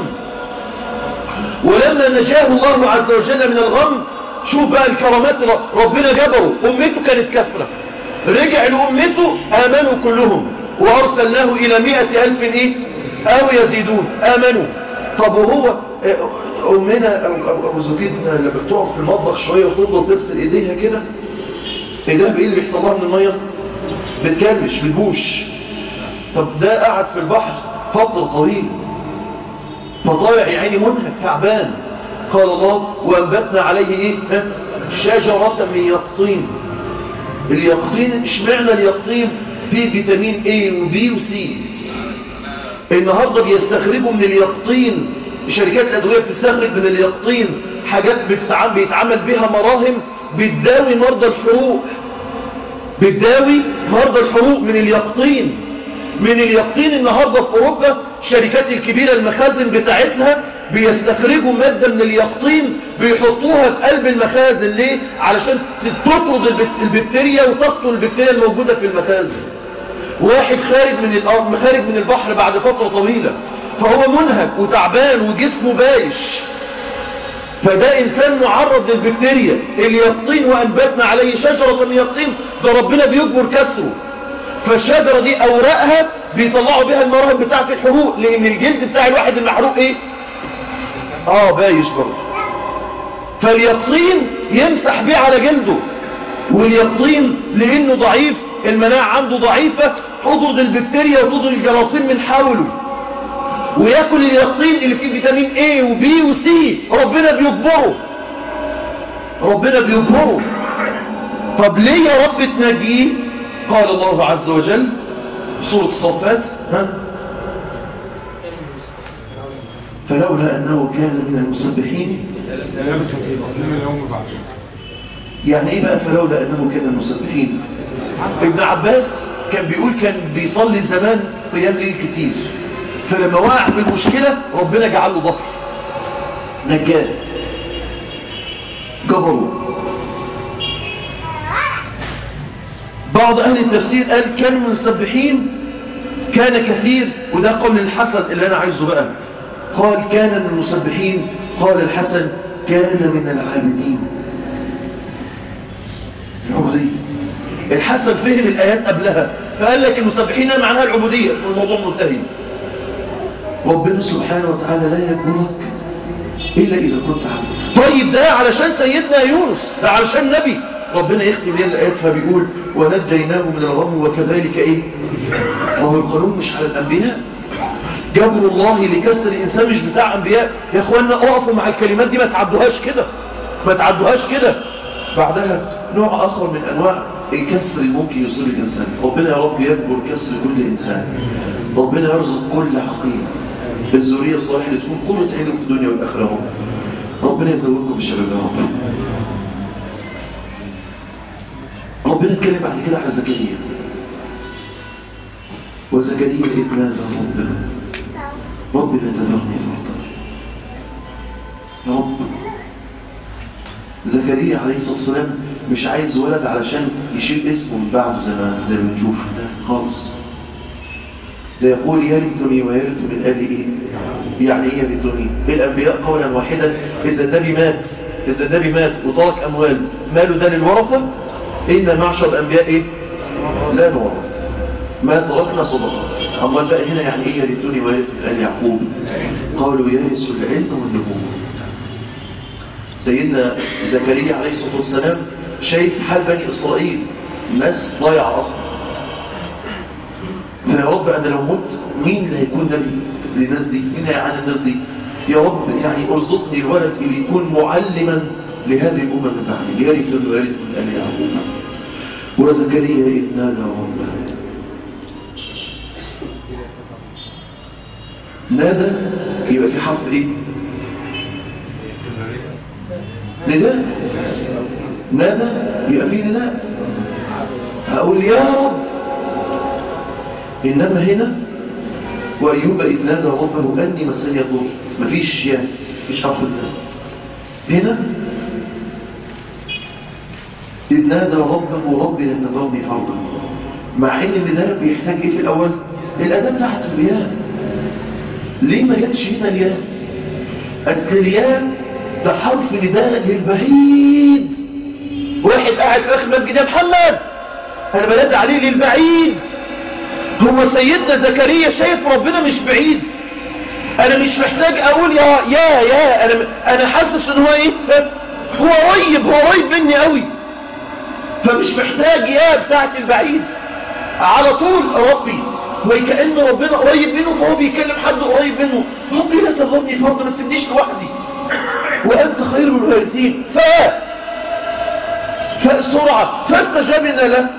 ولما نجاه الله عز وجل من الغم، شوف بقى الكرامات ربنا جبره. أمته كانت كفرة، رجع لأمته آمنوا كلهم وأرسلناه إلى مئة ألف إيه؟ أو يزيدون آمنوا. طب وهو أمنا أبو زكيتنا اللي بتقف في المطبخ شوية وتفضل تغسل إيديها كده، إيديها بإيه اللي بيحصل لها من المية؟ بتكلمش بتبوش. طب ده قاعد في البحر فترة طويلة فطالع يعني منهك تعبان. قال الله وأنبتنا عليه إيه؟ شجرة من يقطين. اليقطين اشمعنى اليقطين؟ فيه فيتامين A و B و C. النهاردة بيستخرجوا من اليقطين، شركات الأدوية بتستخرج من اليقطين حاجات بتتعامل بيتعمل بها مراهم بتداوي مرضى الحروق، بتداوي مرضى الحروق من اليقطين. من اليقطين النهاردة في أوروبا الشركات الكبيرة المخازن بتاعتها بيستخرجوا مادة من اليقطين بيحطوها في قلب المخازن. ليه؟ علشان تطرد البكتيريا وتقتل البكتيريا الموجودة في المخازن. واحد خارج من الأرض خارج من البحر بعد فترة طويلة فهو منهك وتعبان وجسمه بايش، فده إنسان معرض للبكتيريا. اليقطين وأنبتنا عليه شجرة من يقطين، ده ربنا بيجبر كسره. فالشجرة دي أوراقها بيطلعوا بها المراهم بتاعة الحروق، لأن الجلد بتاع الواحد المحروق إيه؟ آه بايش برضه. فاليقطين يمسح بيه على جلده، واليقطين لأنه ضعيف المناعة عنده ضعيفة تطرد البكتيريا وتطرد الجراثيم من حوله، ويأكل اليقطين اللي فيه فيتامين A و B و C. ربنا بيجبره، ربنا بيجبره. طب ليه يا رب تنجيه؟ قال الله عز وجل في سورة الصفات ها فلولا أنه كان من المسبحين. يعني ايه بقى فلولا أنه كان من المسبحين؟ ابن عباس كان بيقول كان بيصلي زمان قيام ليل كتير، فلما وقع في المشكلة ربنا جعل له ظهر نجاه جبره. بعض أهل التفسير قال كان من المسبحين كان كثير، وده قول الحسن اللي أنا عايزه بقى. قال كان من المسبحين، قال الحسن كان من العابدين. العبودية. الحسن فهم الآيات قبلها فقال لك المسبحين معناها العبودية والموضوع منتهي. ربنا سبحانه وتعالى لا يجبرك إلا إذا كنت عبد. طيب ده علشان سيدنا يونس، ده علشان نبي. ربنا يختم لنا الآيات فبيقول ونجيناه من الغم وكذلك إيه؟ وهو القانون مش على الأنبياء. جبر الله لكسر الإنسان مش بتاع أنبياء. يا أخوانا أقفوا مع الكلمات دي، ما تعدوهاش كده، ما تعدوهاش كده. بعدها نوع آخر من أنواع الكسر اللي ممكن يصير الإنسان. ربنا يا رب يجبر كسر كل إنسان. ربنا يرزق كل حقيقة بالذرية الصالحة اللي تكون قرة عينه في الدنيا والآخرة. ربنا يزودكم بالشباب يا رب. ربنا اتكلم بعد كده على زكريا. وزكريا إذ نادى ربه رب لا تذرني فردا. يا رب زكريا عليه الصلاة والسلام مش عايز ولد علشان يشيل اسمه من بعده زي ما زي ما نشوف خالص. ده يقول يرثني ويرث من آل إيه؟ يعني ايه يرثني؟ الانبياء قولا واحدا اذا النبي مات اذا النبي مات وترك اموال ماله ده للورثه. ان معشر الانبياء ايه؟ لا نورث ما تركنا صدقه. امال بقى هنا يعني ايه يرثني ويرث من ال يعقوب؟ قالوا يرث العلم والنبوه. سيدنا زكريا عليه الصلاه والسلام شايف حال بني اسرائيل ناس ضايعه اصلا، فيا رب انا لو مت مين اللي هيكون نبي للناس دي؟ مين هيعاني الناس دي؟ يا رب يعني ارزقني الولد اللي يكون معلما لهذه الامه من بعدي يرث ويرث من ال يعقوب. وزكريا اذ نادى ربه نادى يبقى في حرف ايه؟ نداء. نادى يبقى في نداء. هقول يا رب. انما هنا وايوب اذ نادى ربه اني مسني الضر، مفيش يا مفيش حرف النداء هنا. اذ نادى ربه ربي لا تذرني فردا، مع ان النداء بيحتاج ايه في الاول؟ الاداه بتاعت الياء. ليه ما جاتش هنا الياء؟ اصل الياء ده حرف نداء للبعيد. واحد قاعد في اخر المسجد يا محمد انا بنادي عليه للبعيد. هو سيدنا زكريا شايف ربنا مش بعيد. انا مش محتاج اقول يا يا يا انا انا حاسس ان هو ايه؟ هو قريب هو قريب مني قوي، فمش محتاج يا بتاعت البعيد. على طول ربي، وكأن ربنا قريب منه فهو بيكلم حد قريب منه. ربي لا تذرني فردا، ما تسيبنيش لوحدي وأنت خير الوارثين. ف فالسرعة فاستجبنا له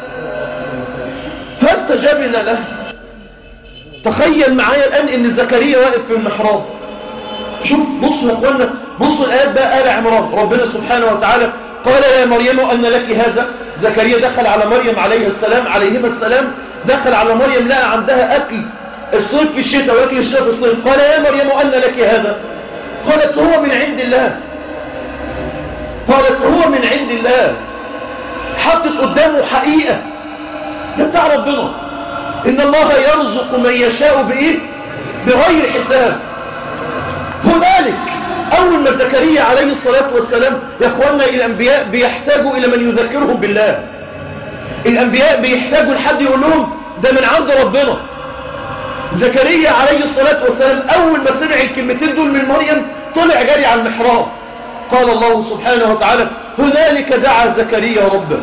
فاستجبنا له تخيل معايا الآن إن زكريا واقف في المحراب. شوف بصوا يا أخوانا، بصوا الآيات بقى آل عمران. ربنا سبحانه وتعالى قال يا مريم أن لك هذا. زكريا دخل على مريم عليه السلام عليهما السلام، دخل على مريم لقى عندها أكل الصيف في الشتاء وأكل الشتاء في الصيف. قال يا مريم أن لك هذا؟ قالت هو من عند الله. قالت هو من عند الله. حطت قدامه حقيقة، ده بتاع ربنا، إن الله يرزق من يشاء بإيه؟ بغير حساب. هنالك أول ما زكريا عليه الصلاة والسلام يا أخوانا، الأنبياء بيحتاجوا إلى من يذكرهم بالله. الأنبياء بيحتاجوا لحد يقول لهم ده من عند ربنا. زكريا عليه الصلاة والسلام أول ما سمع الكلمتين دول من مريم طلع جري على المحراب. قال الله سبحانه وتعالى هنالك دعا زكريا ربه.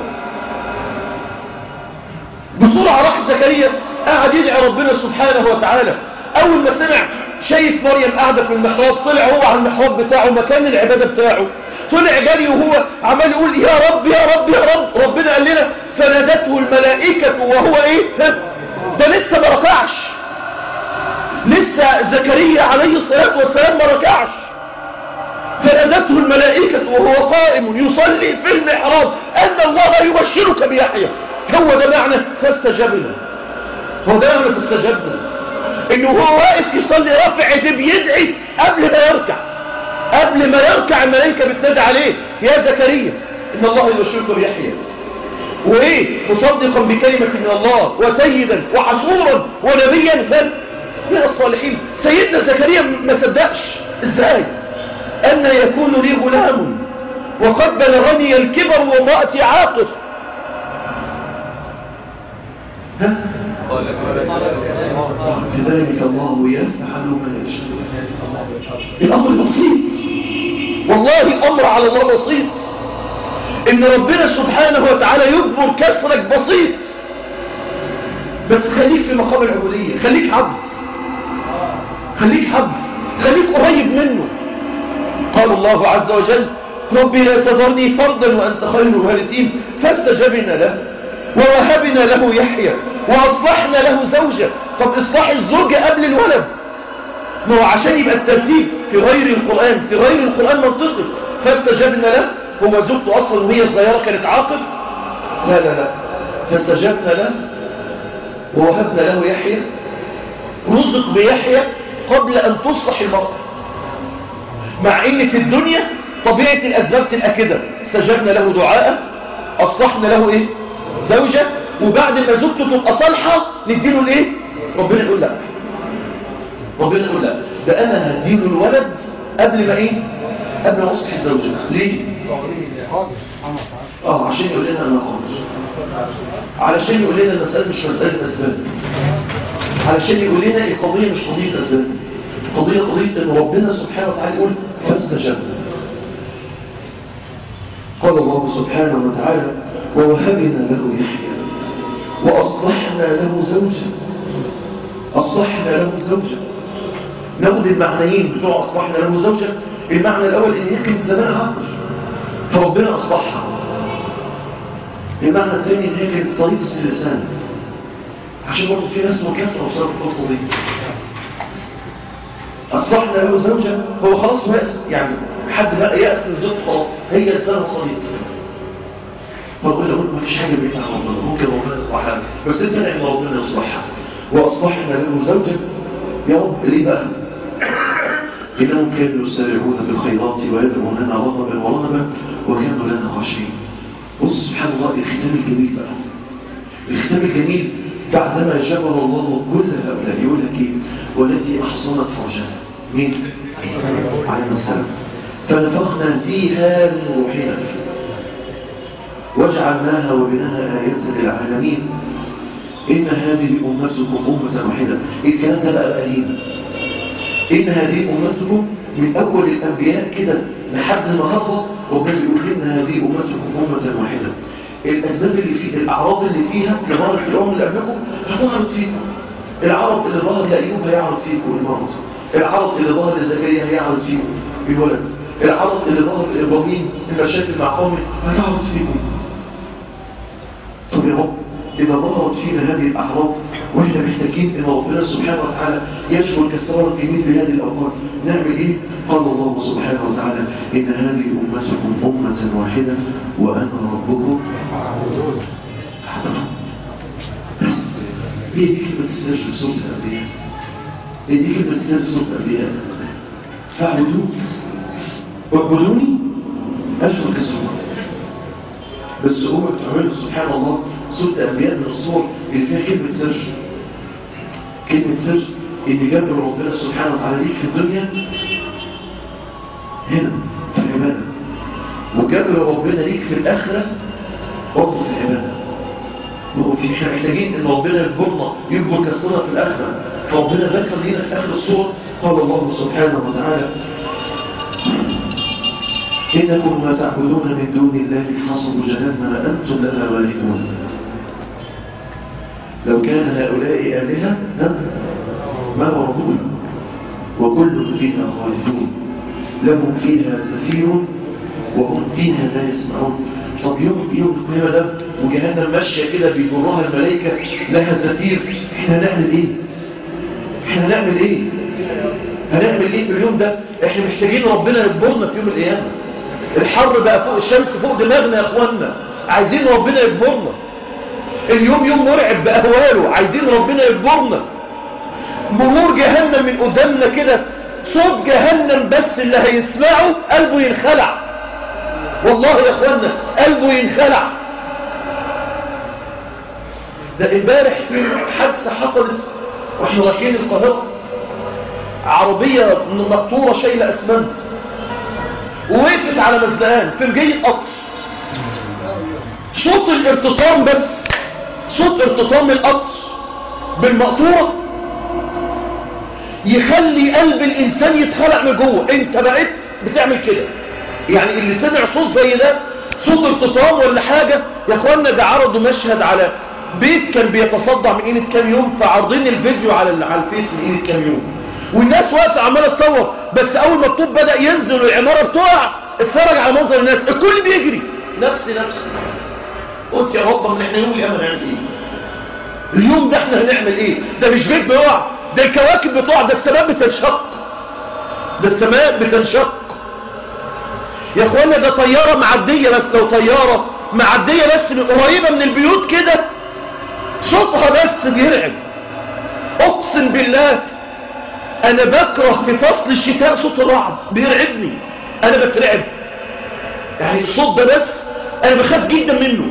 بسرعة راح زكريا قاعد يدعي ربنا سبحانه وتعالى. أول ما سمع شايف مريم قاعدة في المحراب، طلع هو على المحراب بتاعه مكان العبادة بتاعه، طلع جري وهو عمال يقول يا رب يا رب يا رب. ربنا قال لنا فنادته الملائكة وهو ايه؟ ده لسه ما ركعش، لسه زكريا عليه الصلاة والسلام ما ركعش. فنادته الملائكة وهو قائم يصلي في المحراب أن الله يبشرك بيحيى. هو ده معنى فاستجبنا. هو ده معنى فاستجبنا، انه هو واقف يصلي رافع ايديه بيدعي قبل ما يركع. قبل ما يركع الملائكة بتنادي عليه يا زكريا ان الله يبشرك بيحيى، وايه؟ مصدقا بكلمة من الله وسيدا وحصورا ونبيا من الصالحين. سيدنا زكريا ما صدقش. ازاي؟ ان يكون لي غلام وقد بلغني الكبر وامرأتي عاقر. ها؟ كذلك الله يفعل ما يشاء. الامر بسيط، والله الامر على الله بسيط. ان ربنا سبحانه وتعالى يجبر كسرك بسيط، بس خليك في مقام العبودية. خليك عبد، خليك عبد، خليك قريب منه. قال الله عز وجل ربي لا تذرني فردا وأنت خير الوارثين. فاستجبنا له ووهبنا له يحيى وأصلحنا له زوجة. طب إصلاح الزوجة قبل الولد، ما هو عشان يبقى الترتيب في غير القرآن في غير القرآن منطقي. فاستجبنا له، هو زوجته أصلا وهي صغيرة كانت عاقر؟ لا لا لا. فاستجبنا له ووهبنا له يحيى. رزق بيحيى قبل أن تصلح المرأة، مع ان في الدنيا طبيعة الاسباب تبقى كده. استجبنا له دعاء، اصلحنا له ايه؟ زوجة. وبعد ما زوجته تبقى صالحة نديله الايه؟ ربنا يقول لا، ربنا يقول لا. ده انا هديله الولد قبل ما ايه قبل ما اصلح الزوجة. ليه؟ اه عشان يقول لنا انا قادر، علشان يقول لنا المسألة مش مسألة اسباب، علشان يقول لنا القضية مش قضية اسباب، قضية قضية ان ربنا سبحانه وتعالى يقول فاستجاب. قال الله سبحانه وتعالى ووهبنا له يحيى واصلحنا له زوجا. اصلحنا له زوجا، ناخد المعنيين بتوع اصلحنا له زوجا. المعنى الاول ان يمكن زمان عقل فربنا اصلحها. المعنى الثاني ان هي كانت طريقه اللسان، عشان برضه في ناس مكسره بسبب القصه دي. اصلحنا له زوجا، هو خلاص يأس، يعني حد بقى يأس من زوجته خلاص، هي لسانه وصليت. فبقول له ما فيش حاجه بعيده عن ربنا، ممكن ربنا يصلحها، بس انت نعم ربنا يصلحها. واصلحنا له زوجا، يا رب ليه بقى؟ إنهم كانوا يسارعون في الخيرات ويدعوننا رغبا ورهبا وكانوا لنا خاشعين. بص سبحان الله الختام الجميل بقى، الختام الجميل بعدما جبر الله كل هؤلاء يقول لك ايه؟ والتي احصنت فرجها مين؟ عليه السلام فنفخنا فيها من روحنا وجعلناها وبناها آية للعالمين إن هذه أمتكم أمة واحدة. الكلام ده بقى قليل. إن هذه أمتكم من أول الأنبياء كده لحد النهارده ربنا بيقول إن هذه أمتكم أمة واحدة. الأسباب اللي فيه، الأعراض اللي فيها اللي ظهرت في الأمم اللي قبلكم هتظهر فيكم. العرض اللي ظهر لأيوب هيعرض فيكم المرض. العرض اللي ظهر لزكريا هيعرض فيكم الولد. العرض اللي ظهر لإبراهيم المشاكل مع قومه هتعرض فيكم. طب يا رب إذا ظهرت فينا هذه الأعراض وإحنا محتاجين إن ربنا سبحانه وتعالى يجبر كسرنا في مثل هذه الأوقات نعمل إيه؟ قال الله سبحانه وتعالى إن هذه أمتكم أمة واحدة وأنا ربكم فاعبدون. بس هي دي كلمة تسير في سورة الأنبياء، هي دي كلمة تسير في سورة الأنبياء فاعبدون واعبدوني أشهر كسرنا. بس هو تعمله سبحان الله سورة الأنبياء من الصور اللي فيها كلمة سر. كلمة سر إن جبر ربنا سبحانه وتعالى ليك في الدنيا هنا في العبادة، وجبر ربنا ليك في الآخرة برضه في العبادة. وهو في احنا محتاجين إن ربنا يجبرنا يجبر كسرنا في الآخرة، فربنا ذكر لنا في آخر الصورة قال الله سبحانه وتعالى إنكم ما تعبدون من دون الله حصب جهنم أنتم لها واردون. لو كان هؤلاء آلهة ما وردوها وكل فيها خالدون لهم فيها زفير وهم فيها لا يسمعون. طب يوم يوم القيامة ده وجهنم ماشية كده بيجرها الملائكة لها زفير، احنا هنعمل ايه؟ احنا هنعمل ايه؟ هنعمل ايه في اليوم ده؟ احنا محتاجين ربنا يجبرنا في يوم القيامة. الحر بقى فوق الشمس فوق دماغنا يا اخوانا، عايزين ربنا يجبرنا. اليوم يوم مرعب بأهواله، عايزين ربنا يجبرنا. مرور جهنم من قدامنا كده، صوت جهنم بس اللي هيسمعه قلبه ينخلع. والله يا اخوانا قلبه ينخلع. ده امبارح في حادثة حصلت واحنا رايحين القاهرة، عربية مقطورة شايلة اسمنت ووقفت على مزدقان في مجي القطر. صوت الارتطام بس، صوت ارتطام القطر بالمقطورة يخلي قلب الانسان يتخلع من جوه. انت بقيت بتعمل كده. يعني اللي سمع صوت زي ده، صوت ارتطام ولا حاجة يا اخوانا، ده عرضوا مشهد على بيت كان بيتصدع من قيمة كام يوم، فعرضين الفيديو على على الفيس من قيمة كام يوم، والناس واقفه عماله تصور. بس اول ما الطوب بدا ينزل والعماره بتقع اتفرج على منظر الناس، الكل بيجري نفسي نفسي. قلت يا رب من احنا يوم القيامه هنعمل ايه؟ اليوم ده احنا هنعمل ايه؟ ده مش بيت بيقع، ده الكواكب بتقع، ده السماء بتنشق، ده السماء بتنشق يا اخوانا. ده طياره معديه، بس لو طياره معديه بس قريبه من البيوت كده صوتها بس بيرعب. اقسم بالله انا بكره في فصل الشتاء صوت الرعد، بيرعبني، انا بترعب. يعني الصوت ده بس انا بخاف جدا منه.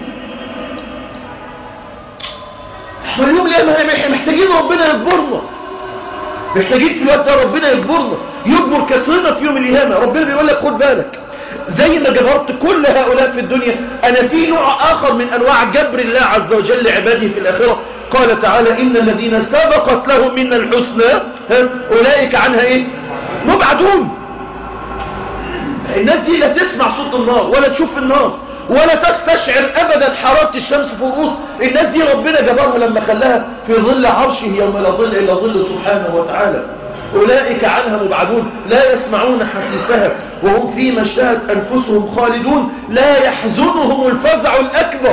احنا اليوم ليه احنا محتاجين ربنا يجبرنا، محتاجين في الوقت ده ربنا يجبرنا، يجبر كسرنا في يوم القيامة. ربنا بيقول لك خد بالك، زي ما جبرت كل هؤلاء في الدنيا، أنا في نوع آخر من أنواع جبر الله عز وجل لعباده في الآخرة. قال تعالى إن الذين سبقت لهم من الحسنى أولئك عنها إيه؟ مبعدون. الناس دي لا تسمع صوت النار ولا تشوف النار ولا تستشعر أبدا حرارة الشمس في رؤوس الناس دي. ربنا جبرها لما خلاها في ظل عرشه يوم لا ظل إلا ظل سبحانه وتعالى. أولئك عنها مبعدون لا يسمعون حسيسها وهم فيما اشتهت أنفسهم خالدون لا يحزنهم الفزع الأكبر.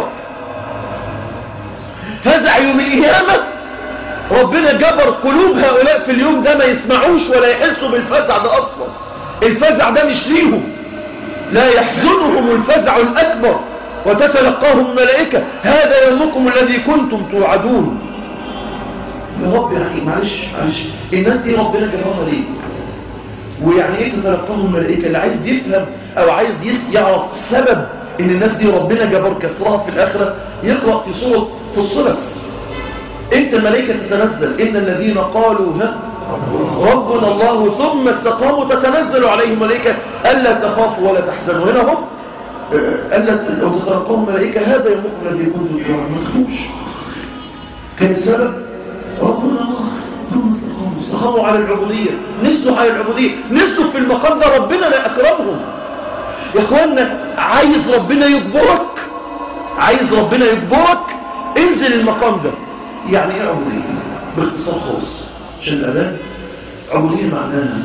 فزع يوم القيامة ربنا جبر قلوب هؤلاء في اليوم ده، ما يسمعوش ولا يحسوا بالفزع ده أصلا. الفزع ده مش ليهم. لا يحزنهم الفزع الأكبر وتتلقاهم الملائكة هذا يومكم الذي كنتم توعدون. يا رب يعني معلش معلش الناس دي ربنا جبرها ليه؟ ويعني ايه تتلقاهم الملائكة؟ اللي عايز يفهم او عايز يعرف سبب ان الناس دي ربنا جبر كسرها في الاخرة يقرأ في سورة فصلت. انت الملائكة تتنزل إن الذين قالوا ها ربنا الله ثم استقاموا تتنزل عليهم ملائكة ألا تخافوا ولا تحزنوا. هنا هم ألا تتلقاهم ملائكة هذا يومكم الذي كنتم توعدون. ما تخافوش. كان السبب ربنا الله ثم استقاموا استقاموا على العبودية، نزلوا على العبودية، نزلوا في المقام ده ربنا لا أكرمهم. يا اخوانا عايز ربنا يجبرك، عايز ربنا يجبرك انزل المقام ده. يعني ايه عبودية؟ باختصار خاص عشان الأذان. عبودية معناها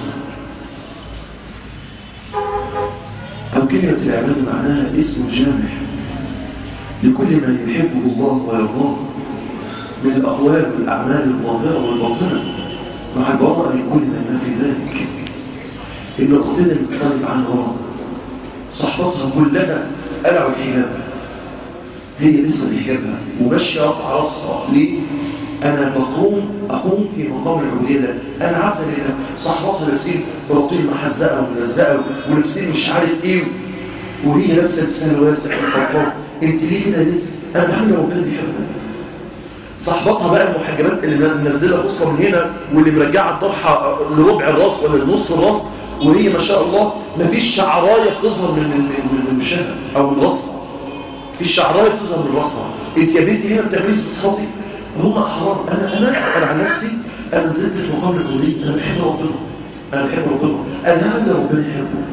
أو كلمة العبادة معناها اسم جامع لكل ما يحبه الله ويرضاه من الأقوال والأعمال الظاهرة والباطنة مع البراءة لكل ما في ذلك. إن أختنا اللي بتصلي عنها ورا صحبتها كلها قلعوا الحجاب، هي لسه بحجابها وماشية رفع راسها. ليه؟ أنا بقوم أقوم في مقام العبودية. أنا عبد لله. صحباتها لابسين بطيل محزقة وملزقة ولابسين مش عارف إيه وهي لابسة لسان واسع وفضفاض. أنت ليه كده لسه؟ أنا بعمل ربنا بيحبها. صحباتها بقى المحجبات اللي منزله خصوصا من هنا واللي مرجعه الطرحه لربع الراس ولا لنص الراس وهي ما شاء الله ما فيش شعرايه بتظهر من من وشها او من راسها، في شعرايه بتظهر من راسها. انت يا بنتي ليه ما بتعمليش استخاطي؟ هم حرام. انا انا انا عن نفسي انا نزلت في مقام العبوديه. انا بحب ربنا، انا بحب ربنا، انا هعمل ربنا يحبه.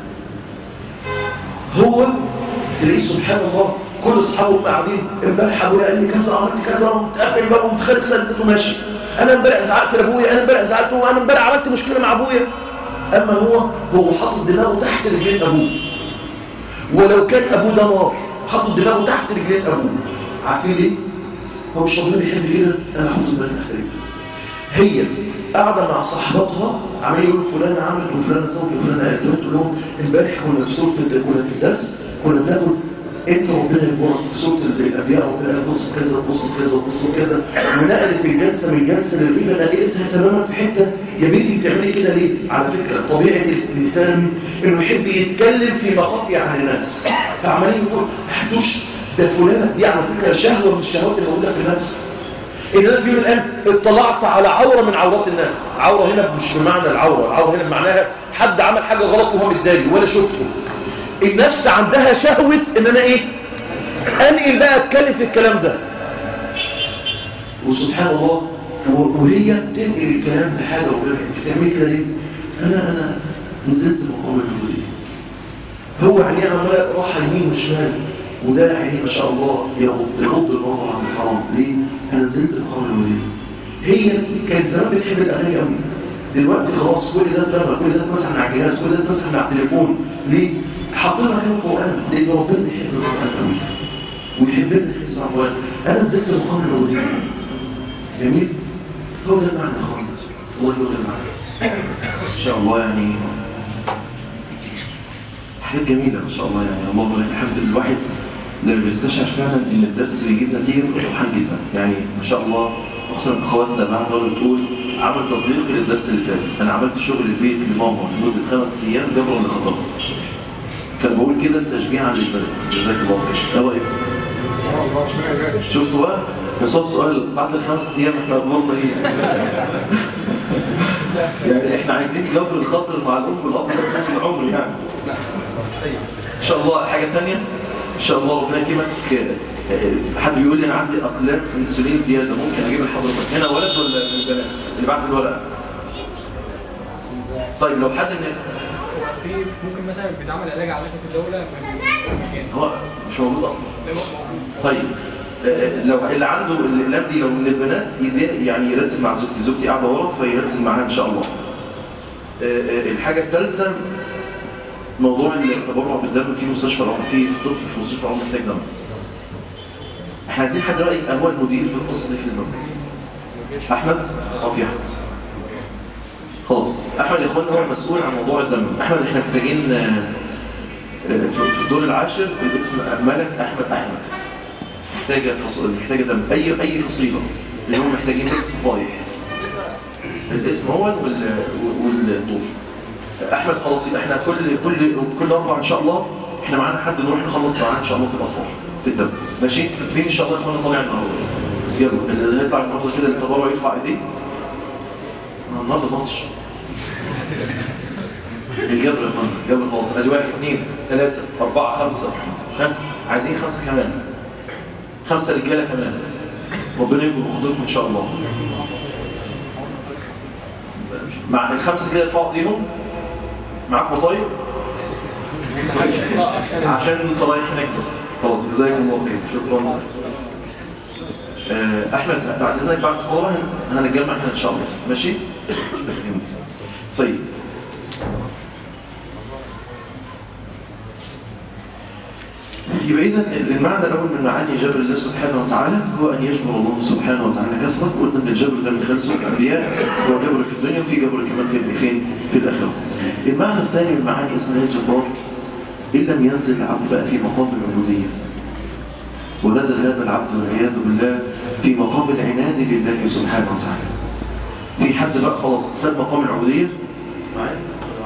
هو تلاقيه سبحان الله كل اصحابه قاعدين امبارح ابويا قال لي كذا عملت كذا ومتقفل الباب ومتخيل سلته ماشي. انا امبارح زعلت لابويا، انا امبارح زعلت وانا امبارح عملت مشكله مع ابويا. اما هو هو حاطط دماغه تحت رجلين ابوه، ولو كان ابوه ده نار حاطط دماغه تحت رجلين ابوه. عارفين ليه؟ هو مش ربنا بيحب كده. انا حاطط دماغي تحت رجلي. هي قاعده مع صاحباتها عمال يقول فلان عمل وفلان سوى وفلان قال. تقول لهم امبارح كنا في سوره كنا في الدرس كنا بناخد انت ربنا يبارك في سوره الانبياء ربنا بص كذا بص كذا بص كذا ونقلت الجلسه من جلسه للريبه نقلتها تماما في حته. يا بنتي بتعملي كده ليه؟ على فكره طبيعه الانسان انه يحب يتكلم في مخافي عن الناس، فعمالين يقول ما حدوش ده فلانه دي على فكره شهوه من الشهوات اللي موجوده في النفس. ان انا في يوم الان اطلعت على عوره من عورات الناس. عوره هنا مش بمعنى العوره، العوره هنا بمعناها حد عمل حاجه غلط وهو متضايق ولا شفته. النفس عندها شهوة ان انا ايه انقل بقى اتكلم في الكلام ده. وسبحان الله وهي تنقل الكلام لحاجة وغيرها. انت بتعمل كده ليه؟ انا انا نزلت مقام العبودية. هو عينيه عمالة راح يمين وشمال وده عينيه ما شاء الله يغض النظر عن الحرام. ليه؟ انا نزلت مقام العبودية. هي كانت زمان بتحب الاغاني قوي، دلوقتي خلاص كل ده اترمى، كل ده اتمسح مع الجهاز، كل ده اتمسح مع التليفون. ليه؟ حطينا مكان القرآن لأن ربنا بيحب القرآن قوي ويحبنا نسمع القرآن. أنا نزلت مقام العبودية. جميل؟ هو ده المعنى يا أخوان، هو ده المعنى. إن شاء الله يعني حاجات جميلة إن شاء الله يعني. اللهم لك الحمد. الواحد لما بيستشعر فعلا إن الدرس بيجيب نتيجة فرحان جدا يعني ما شاء الله. خصوصا اخواتنا بعد ما بتقول عمل تطبيق للدرس اللي فات. انا عملت شغل البيت لماما لمده خمس ايام جبرا لخطأ. كان بقول كده تشجيعا للبلد. جزاك الله خير. ايه رايك؟ شفتوا بقى بس هو السؤال بعد الخمس ايام احنا اخبارنا ايه؟ يعني احنا عايزين جبر الخاطر مع الام والاب ده طول العمر يعني. ان شاء الله. حاجه ثانيه ان شاء الله ربنا يكرمك. حد بيقول لي انا عندي اقلام انسولين زياده، ممكن اجيب لحضرتك هنا ولد ولا من البنات اللي بعت الورقه؟ طيب لو حد من في ممكن مثلا بيتعمل علاج على في الدوله هو مش موجود اصلا. طيب لو اللي عنده الاقلام دي لو من البنات يعني يرتب مع زوجتي، زوجتي قاعده ورا فيرتب معاها ان شاء الله. الحاجه الثالثه موضوع التبرع بالدم في مستشفى العمر، في طفل في مستشفى العمر محتاج دم. احنا عايزين حد رايك هو المدير في القصه دي في المسجد. احمد اه في احمد خلاص. احمد يا اخوانا هو مسؤول عن موضوع الدم. احمد احنا محتاجين في الدور العاشر الاسم ملك احمد احمد محتاجه محتاجه دم، اي اي فصيله اللي هم محتاجين بس صفايح. الاسم هو والدور. احمد خلاص احنا كل كل كل اربع ان شاء الله احنا معانا حد نروح نخلص معاه ان شاء الله في الاطفال في الدم. ماشي مين ان شاء الله اخوانا طالع النهارده؟ يلا اللي هيطلع النهارده كده التبرع يرفع ايديه. النهارده ماتش الجبر يا فندم، الجبر خلاص. ادي واحد اثنين ثلاثه اربعه خمسه، ها عايزين خمسه كمان، خمسه رجاله كمان. ربنا يكون بخاطركم ان شاء الله. مع الخمسه كده ارفعوا ايديهم. معاكم مطايب عشان انت رايح هناك بس. خلاص جزاكم الله خير، شكرا. احمد بعد اذنك بعد الصلاه هنتجمع هنا ان شاء الله. ماشي طيب. يبقى إذن المعنى الأول من معاني جبر الله سبحانه وتعالى هو أن يجبر الله سبحانه وتعالى كسرك. قلنا أن الجبر ده من خلص الأنبياء، هو جبر في الدنيا وفي جبر كمان في فين في الآخرة. المعنى الثاني من معاني اسمها الجبار إن لم ينزل العبد بقى في مقام العبودية، ونزل هذا العبد والعياذ بالله في مقام العناد لله سبحانه وتعالى. في حد بقى خلاص ساب مقام العبودية معايا،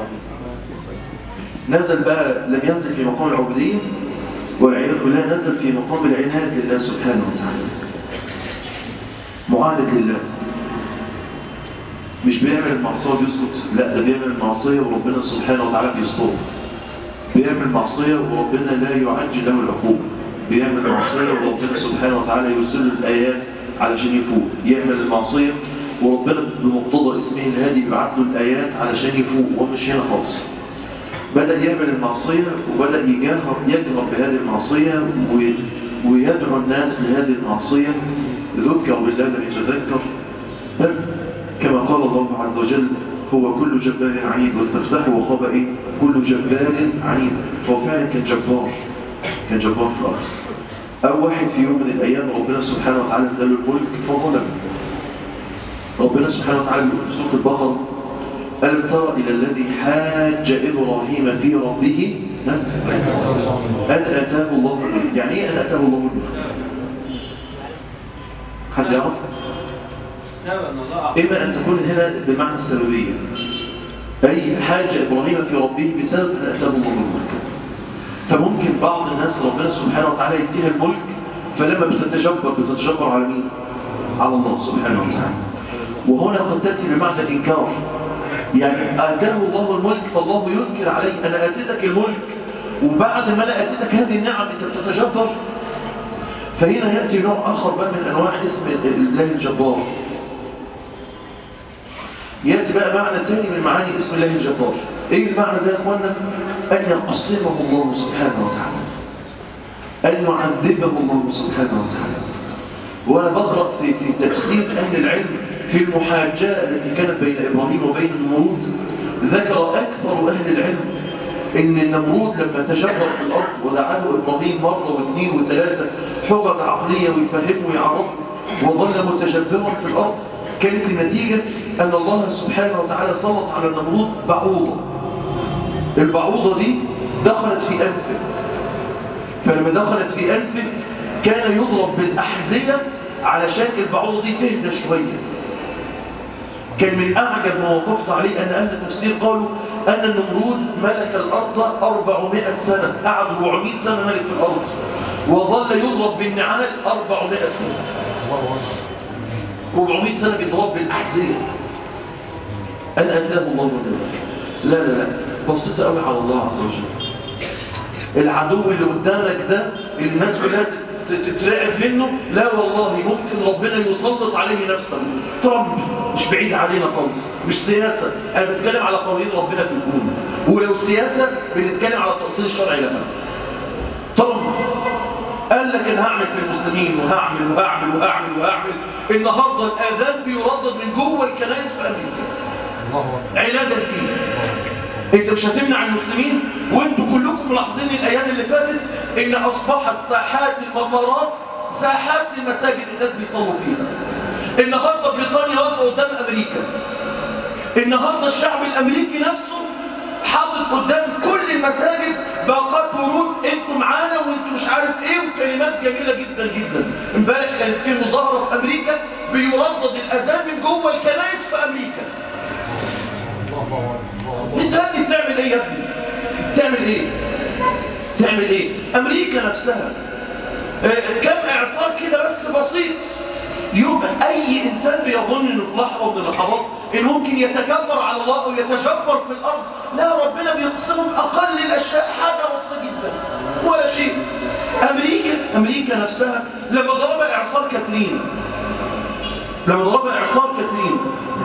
نزل بقى لم ينزل في مقام العبودية والعياذ بالله نزل في مقام العناد لله سبحانه وتعالى، معاند لله. مش بيعمل المعصية وبيسكت، لا ده بيعمل المعصية وربنا سبحانه وتعالى بيستره. بيعمل معصية وربنا لا يعجل له العقوبة. بيعمل المعصية وربنا سبحانه وتعالى يرسل له الآيات علشان يفوق. يعمل المعصية وربنا بمقتضى اسمه الهادي يبعث له الآيات علشان يفوق، ومش هنا خالص. بدأ يعمل المعصية وبدأ يجاهر يجهر بهذه المعصية ويدعو الناس لهذه المعصية. ذكر بالله لم يتذكر، بل كما قال الله عز وجل هو كل جبار عنيد، واستفتحوا وخاب ايه كل جبار عنيد. هو فعلا كان جبار، كان جبار في الأرض. أو واحد في يوم من الأيام ربنا سبحانه وتعالى اداله الملك فظلم. ربنا سبحانه وتعالى يقول في سورة البقرة ألم تر إلى الذي حاج إبراهيم في ربه أن أتاه الله الملك. يعني إيه أن أتاه الله الملك؟ حد يعرف؟ إما أن تكون هنا بمعنى السببية، أي حاج إبراهيم في ربه بسبب أن أتاه الله الملك. فممكن بعض الناس ربنا سبحانه وتعالى يديها الملك، فلما بتتجبر بتتجبر على مين؟ على الله سبحانه وتعالى. وهنا قد تأتي بمعنى الإنكار، يعني آتاه الله الملك فالله ينكر عليه أنا آتيتك الملك وبعد ما أنا آتيتك هذه النعم أنت بتتجبر. فهنا يأتي نوع آخر بقى من أنواع اسم الله الجبار. يأتي بقى معنى ثاني من معاني اسم الله الجبار. إيه المعنى ده يا أخوانا؟ أن يقسمه الله سبحانه وتعالى، أن يعذبه الله سبحانه وتعالى. وأنا بقرأ في, في تفسير أهل العلم في المحاجاة التي كانت بين إبراهيم وبين النمرود، ذكر أكثر أهل العلم إن النمرود لما تجبر في الأرض ودعاه إبراهيم مرة واثنين وثلاثة حجج عقلية ويفهمه ويعرفه وظل متجبرا في الأرض، كانت النتيجة أن الله سبحانه وتعالى سلط على النمرود بعوضة. البعوضة دي دخلت في أنفه، فلما دخلت في أنفه كان يضرب بالأحزنة علشان البعوضة دي تهدى شوية. كان من أعجب ما وقفت عليه أن أهل التفسير قالوا أن النمرود ملك الأرض أربعمائة سنة، قعد أربعمائة سنة ملك في الأرض وظل يضرب بالنعال أربعمائة سنة. أربعمائة سنة بيتربى بالأحذية أن أتاه الله من لا لا لا بسيطة قوي على الله عز وجل. العدو اللي قدامك ده الناس كلها تترعب منه، لا والله ممكن ربنا يسلط عليه نفسه. ترامب مش بعيد علينا خالص، مش سياسة، أنا بتكلم على قوانين ربنا في الكون، ولو سياسة بنتكلم على التأصيل الشرعي لها. ترامب قال لك أنا هعمل في المسلمين وهعمل وهعمل وهعمل وهعمل. النهارده الآذان بيردد من جوه الكنائس في أمريكا عنادا فيه. انت مش هتمنع المسلمين، وانتوا كلكم ملاحظين الايام اللي فاتت ان اصبحت ساحات المطارات ساحات المساجد الناس بيصلوا فيها. النهارده بريطانيا واقفه قدام امريكا. النهارده الشعب الامريكي نفسه حاطط قدام كل المساجد باقات ورود انتوا معانا وانتوا مش عارف ايه، وكلمات جميله جدا جدا. امبارح كانت في مظاهره في امريكا بيردد الاذان من جوه الكنائس في امريكا. انت هاتي بتعمل ايه يا ابني؟ تعمل ايه؟ تعمل ايه؟ امريكا نفسها اه كم اعصار كده بس بسيط يبقى اي انسان بيظن انه في لحظه من اللحظات ان ممكن يتكبر على الله او يتجبر في الارض. لا، ربنا بيقسمهم اقل الاشياء حاجه بسيطه جدا ولا شيء. امريكا امريكا نفسها لما ضرب اعصار كاترين لما ضرب اعصار كاترين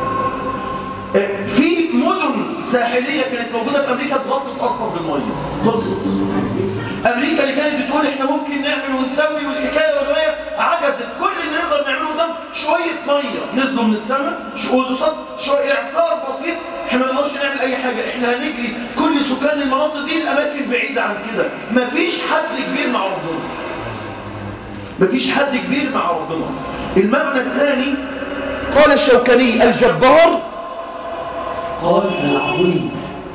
في مدن ساحلية كانت موجودة في أمريكا اتغطت أصلا بالمية. خلصت. أمريكا اللي كانت بتقول إحنا ممكن نعمل ونسوي والحكاية والرواية عجزت. كل اللي نقدر نعمله ده شوية مية نزلوا من السماء، وقصاد شوية إعصار بسيط. إحنا ما نقدرش نعمل أي حاجة، إحنا هنجري كل سكان المناطق دي الأماكن بعيدة عن كده. مفيش حد كبير مع ربنا. مفيش حد كبير مع ربنا. المبنى الثاني قال الشوكاني الجبار قال العظيم.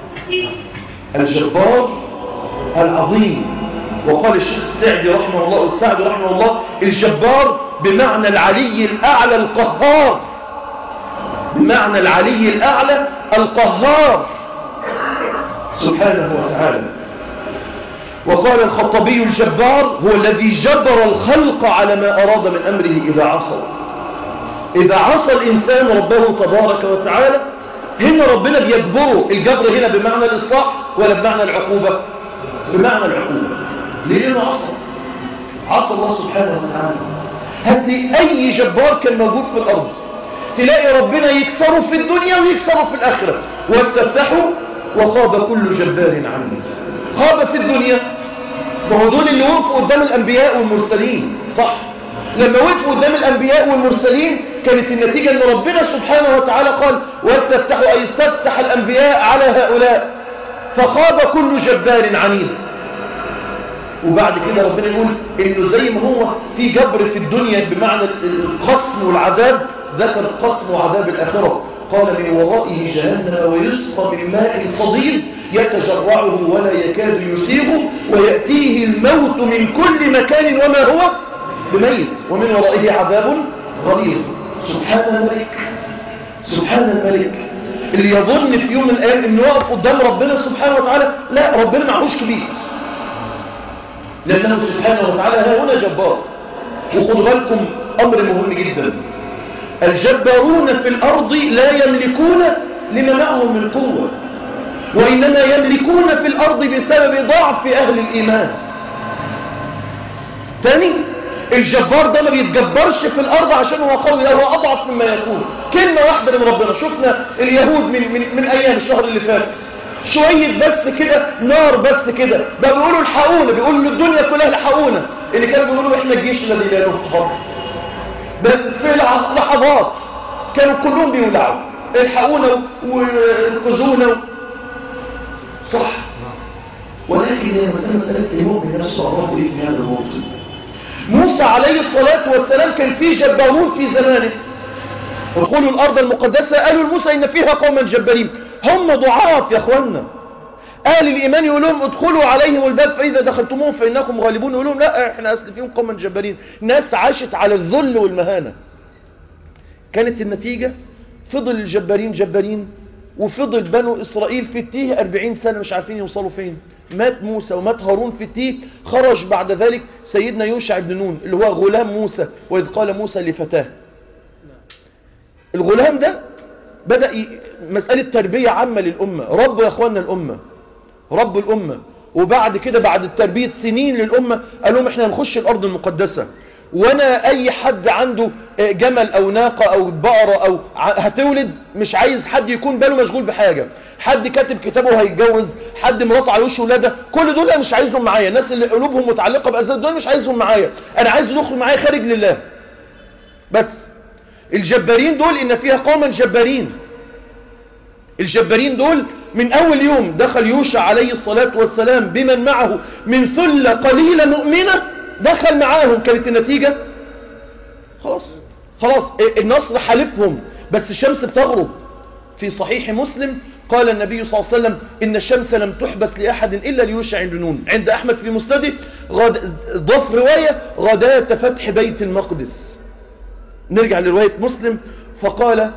الجبار العظيم. وقال الشيخ السعدي رحمه الله السعدي رحمه الله الجبار بمعنى العلي الأعلى القهار. بمعنى العلي الأعلى القهار سبحانه وتعالى. وقال الخطبي الجبار هو الذي جبر الخلق على ما أراد من أمره إذا عصى. إذا عصى الإنسان ربه تبارك وتعالى هنا ربنا بيجبره. الجبر هنا بمعنى الإصلاح ولا بمعنى العقوبة؟ بمعنى العقوبة. لأنه عصى عصى الله سبحانه وتعالى. هاتي أي جبار كان موجود في الأرض تلاقي ربنا يكسره في الدنيا ويكسره في الآخرة. واستفتحوا وخاب كل جبار عنيد. خاب في الدنيا، ما هو دول اللي وقفوا قدام الأنبياء والمرسلين، صح؟ لما وقفوا قدام الأنبياء والمرسلين كانت النتيجة أن ربنا سبحانه وتعالى قال واستفتحوا أي استفتح الأنبياء على هؤلاء فخاب كل جبار عنيد. وبعد كده ربنا يقول إنه زي ما هو في جبر في الدنيا بمعنى القسم والعذاب، ذكر القسم وعذاب الآخرة. قال من ورائه جهنم ويسقى من ماء صديد يتجرعه ولا يكاد يسيغه ويأتيه الموت من كل مكان وما هو بميت ومن ورائه عذاب غليظ. سبحان الملك سبحان الملك اللي يظن في يوم من الأيام انه يقف قدام ربنا سبحانه وتعالى. لا، ربنا معهوش كبير، لأنه سبحانه وتعالى ها هنا جبار. وخذوا بالكم أمر مهم جدا، الجبارون في الأرض لا يملكون لما معهم من قوة، وإنما يملكون في الأرض بسبب ضعف أهل الإيمان. تاني، الجبار ده ما بيتجبرش في الأرض عشان هو قوي، لا، هو أضعف مما يكون. كلمة واحدة من ربنا. شفنا اليهود من, من, من أيام الشهر اللي فات شوية بس كده نار بس كده بقى بيقولوا الحقونا، بيقولوا للدنيا كلها الحقونا. اللي كانوا بيقولوا إحنا الجيش الذي لا نقهر. في لحظات كانوا كلهم بيولعوا الحقونا وانقذونا، صح؟ ولكن هي مسألة مسألة المؤمن نفسه الله إيه في هذا الموطن. موسى عليه الصلاة والسلام كان في جبارون في زمانه. وقولوا الأرض المقدسة قالوا لموسى إن فيها قوما جبارين. هم ضعاف يا أخوانا. أهل الإيمان يقول لهم ادخلوا عليهم الباب فإذا دخلتموهم فإنكم غالبون. يقول لهم لا، احنا أصل فيهم قوما جبارين. ناس عاشت على الذل والمهانة. كانت النتيجة فضل الجبارين جبارين وفضل بنو إسرائيل في التيه أربعين سنة مش عارفين يوصلوا فين. مات موسى ومات هارون في التيه. خرج بعد ذلك سيدنا يوشع بن نون اللي هو غلام موسى، وإذ قال موسى لفتاه. الغلام ده بدأ ي... مسألة تربية عامة للأمة، رب يا أخواننا الأمة، رب الأمة. وبعد كده بعد التربية سنين للأمة قال لهم احنا هنخش الأرض المقدسة، وانا اي حد عنده جمل او ناقة او بقرة او هتولد مش عايز حد يكون باله مشغول بحاجة، حد كاتب كتابه هيتجوز، حد مراته على وشه ولادة، كل دول انا مش عايزهم معايا. الناس اللي قلوبهم متعلقة بأزواج دول مش عايزهم معايا، انا عايز يدخل معايا خارج لله بس. الجبارين دول ان فيها قوما جبارين، الجبارين دول من اول يوم دخل يوشع عليه الصلاة والسلام بمن معه من ثلة قليلة مؤمنة، دخل معاهم، كانت النتيجة خلاص خلاص النصر حالفهم، بس الشمس بتغرب. في صحيح مسلم قال النبي صلى الله عليه وسلم إن الشمس لم تحبس لأحد إلا ليوشع بن نون. عند أحمد في مسنده غد... ضاف رواية غداة فتح بيت المقدس. نرجع لرواية مسلم، فقال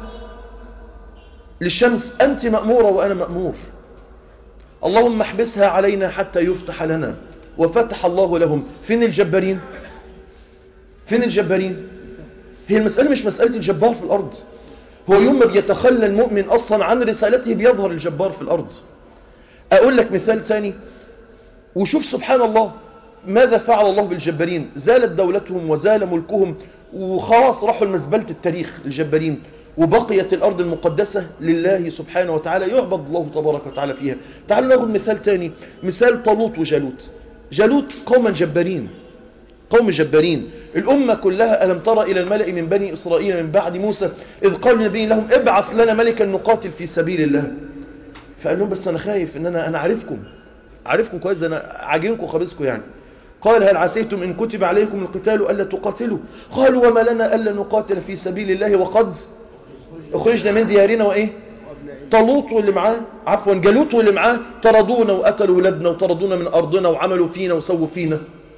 للشمس أنت مأمورة وأنا مأمور، اللهم احبسها علينا حتى يفتح لنا، وفتح الله لهم. فين الجبارين؟ فين الجبارين؟ هي المسألة مش مسألة الجبار في الأرض، هو يوم ما بيتخلى المؤمن أصلا عن رسالته بيظهر الجبار في الأرض. أقول لك مثال تاني وشوف سبحان الله ماذا فعل الله بالجبارين. زالت دولتهم وزال ملكهم وخلاص راحوا المزبلة التاريخ الجبارين، وبقيت الأرض المقدسة لله سبحانه وتعالى يعبد الله تبارك وتعالى فيها. تعالوا ناخذ مثال تاني، مثال طالوت وجالوت. جالوت قوما جبارين، قوم جبارين. الأمة كلها ألم ترى إلى الملأ من بني إسرائيل من بعد موسى إذ قال النبي لهم ابعث لنا ملكا نقاتل في سبيل الله. فقال لهم بس أنا خايف إن أنا أنا عارفكم عارفكم كويس، أنا عاجنكم خبزكم يعني. قال هل عسيتم إن كتب عليكم القتال ألا تقاتلوا؟ قالوا وما لنا ألا نقاتل في سبيل الله وقد اخرجنا من ديارنا وإيه؟ طالوت واللي معاه عفوا جالوت واللي معاه طردونا وقتلوا ولادنا وطردونا من أرضنا وعملوا فينا وسووا فينا.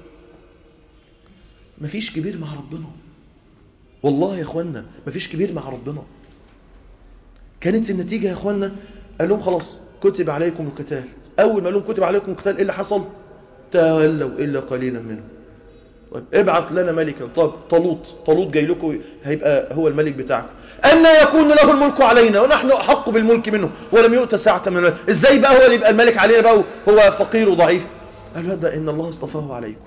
مفيش كبير مع ربنا والله يا اخوانا، مفيش كبير مع ربنا. كانت النتيجة يا اخوانا قال لهم خلاص كتب عليكم القتال. اول ما قال لهم كتب عليكم القتال ايه اللي حصل؟ تولوا الا قليلا منهم. طيب ابعث لنا ملكا. طب طالوت طالوت جاي لكم هيبقى هو الملك بتاعكم. أن يكون له الملك علينا ونحن أحق بالملك منه ولم يؤت ساعة من الملك. ازاي بقى هو اللي يبقى الملك علينا بقى هو فقير وضعيف؟ قال هذا إن الله اصطفاه عليكم.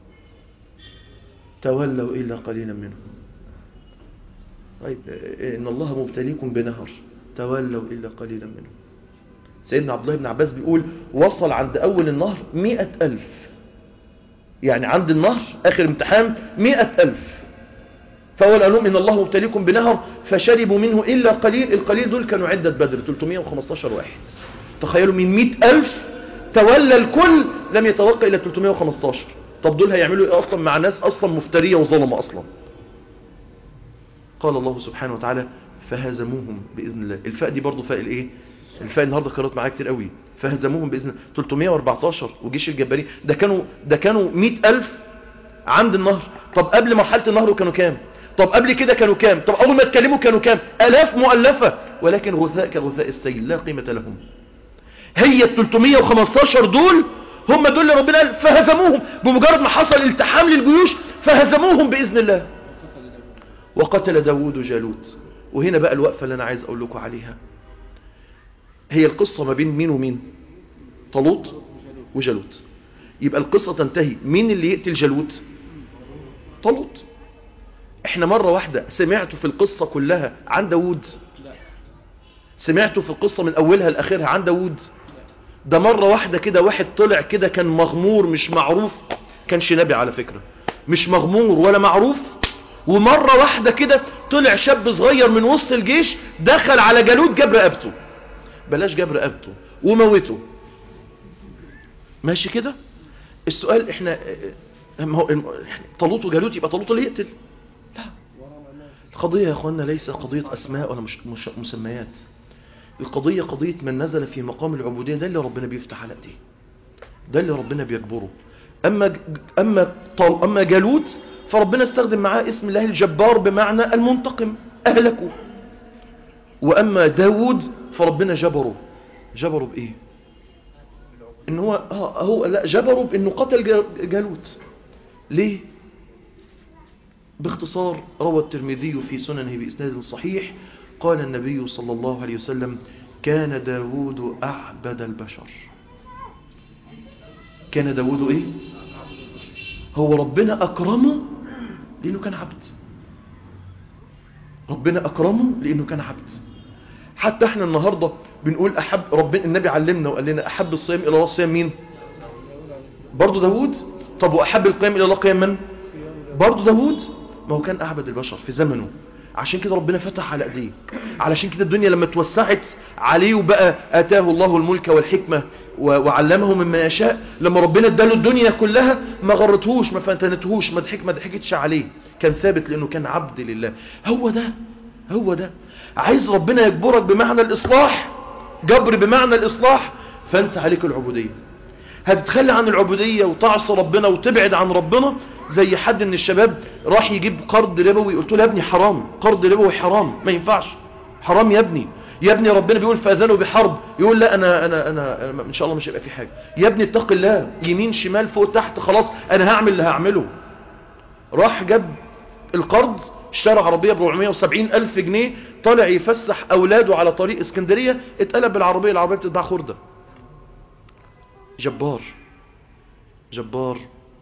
تولوا إلا قليلا منهم. طيب إن الله مبتليكم بنهر، تولوا إلا قليلا منهم. سيدنا عبد الله بن عباس بيقول وصل عند أول النهر مئة ألف، يعني عند النهر آخر امتحان مئة ألف. فأول قال لهم إن الله مبتليكم بنهر فشربوا منه إلا قليل. القليل دول كانوا عدة بدر ثلاثمئة وخمسة عشر واحد. تخيلوا من مئة ألف تولى الكل لم يتوقع إلى ثلاثمئة وخمسة عشر. طب دول هيعملوا إيه أصلا مع ناس أصلا مفترية وظلمة أصلا؟ قال الله سبحانه وتعالى فهزموهم بإذن الله. الفاء دي برضو فاء الإيه؟ الفاء النهاردة قرأت معايا كتير قوي. فهزموهم بإذن الله ثلاثمئة وأربعة عشر. وجيش الجبارين ده كانوا ده كانوا مئة ألف عند النهر. طب قبل مرحلة النهر كانوا كام؟ طب قبل كده كانوا كام؟ طب أول ما اتكلموا كانوا كام؟ آلاف مؤلفة، ولكن غثاء كغثاء السيل لا قيمة لهم. هي ثلاثمئة وخمسة عشر دول هم دول اللي ربنا قال فهزموهم. بمجرد ما حصل التحام للجيوش فهزموهم بإذن الله. وقتل داود جالوت. وهنا بقى الوقفة اللي أنا عايز أقول لكم عليها. هي القصة ما بين مين ومين؟ طالوت وجالوت. يبقى القصة تنتهي مين اللي يقتل جالوت؟ طالوت. احنا مرة واحدة سمعتوا في القصة كلها عن داود؟ سمعتوا في القصة من أولها لآخرها عن داود؟ ده مرة واحدة كده واحد طلع كده كان مغمور مش معروف، كانش نبي على فكرة، مش مغمور ولا معروف، ومرة واحدة كده طلع شاب صغير من وسط الجيش دخل على جالوت جاب رقبته، بلاش جاب رقبته وموته. ماشي كده؟ السؤال احنا طالوت وجالوت يبقى طالوت اللي يقتل؟ لا. القضية يا اخوانا ليس قضية اسماء ولا مش مش مسميات. القضية قضية من نزل في مقام العبودية. ده اللي ربنا بيفتح على ايديه، ده اللي ربنا بيجبره. اما اما طال اما جالوت فربنا استخدم معاه اسم الله الجبار بمعنى المنتقم، اهلكوا. وأما داود فربنا جبره. جبره بإيه؟ إن هو, هو لا جبره بإنه قتل جالوت. ليه؟ باختصار روى الترمذي في سننه بإسناد صحيح قال النبي صلى الله عليه وسلم كان داود أعبد البشر. كان داود إيه؟ هو ربنا أكرمه لأنه كان عبد. ربنا أكرمه لأنه كان عبد. حتى احنا النهاردة بنقول أحب ربنا، النبي علمنا وقال لنا أحب الصيام إلى الله الصيام مين؟ برضو داود. طب وأحب القيام إلى الله قيام من؟ برضو داود. ما هو كان أعبد البشر في زمنه، عشان كده ربنا فتح على ايديه. علشان كده الدنيا لما توسعت عليه وبقى آتاه الله الملك والحكمة وعلمه مما يشاء، لما ربنا اداله الدنيا كلها ما غرتهوش ما فتنتهوش ما ضحك ما ضحكتش عليه، كان ثابت لأنه كان عبد لله. هو ده هو ده عايز ربنا يجبرك بمعنى الإصلاح، جبر بمعنى الإصلاح، فأنت عليك العبودية. هتتخلى عن العبودية وتعصى ربنا وتبعد عن ربنا زي حد من الشباب راح يجيب قرض ربوي، قلت له يا ابني حرام، قرض ربوي حرام، ما ينفعش، حرام يا ابني. يا ابني ربنا بيقول فأذنوا بحرب، يقول لا أنا, أنا, أنا, أنا إن شاء الله مش هيبقى في حاجة. يا ابني اتق الله، يمين شمال فوق تحت، خلاص أنا هعمل اللي هعمله. راح جاب القرض، اشترى عربية ب أربعمائة وسبعين ألف جنيه، طالع يفسح أولاده على طريق اسكندرية، اتقلب بالعربية، العربية بتتباع خردة. جبار جبار.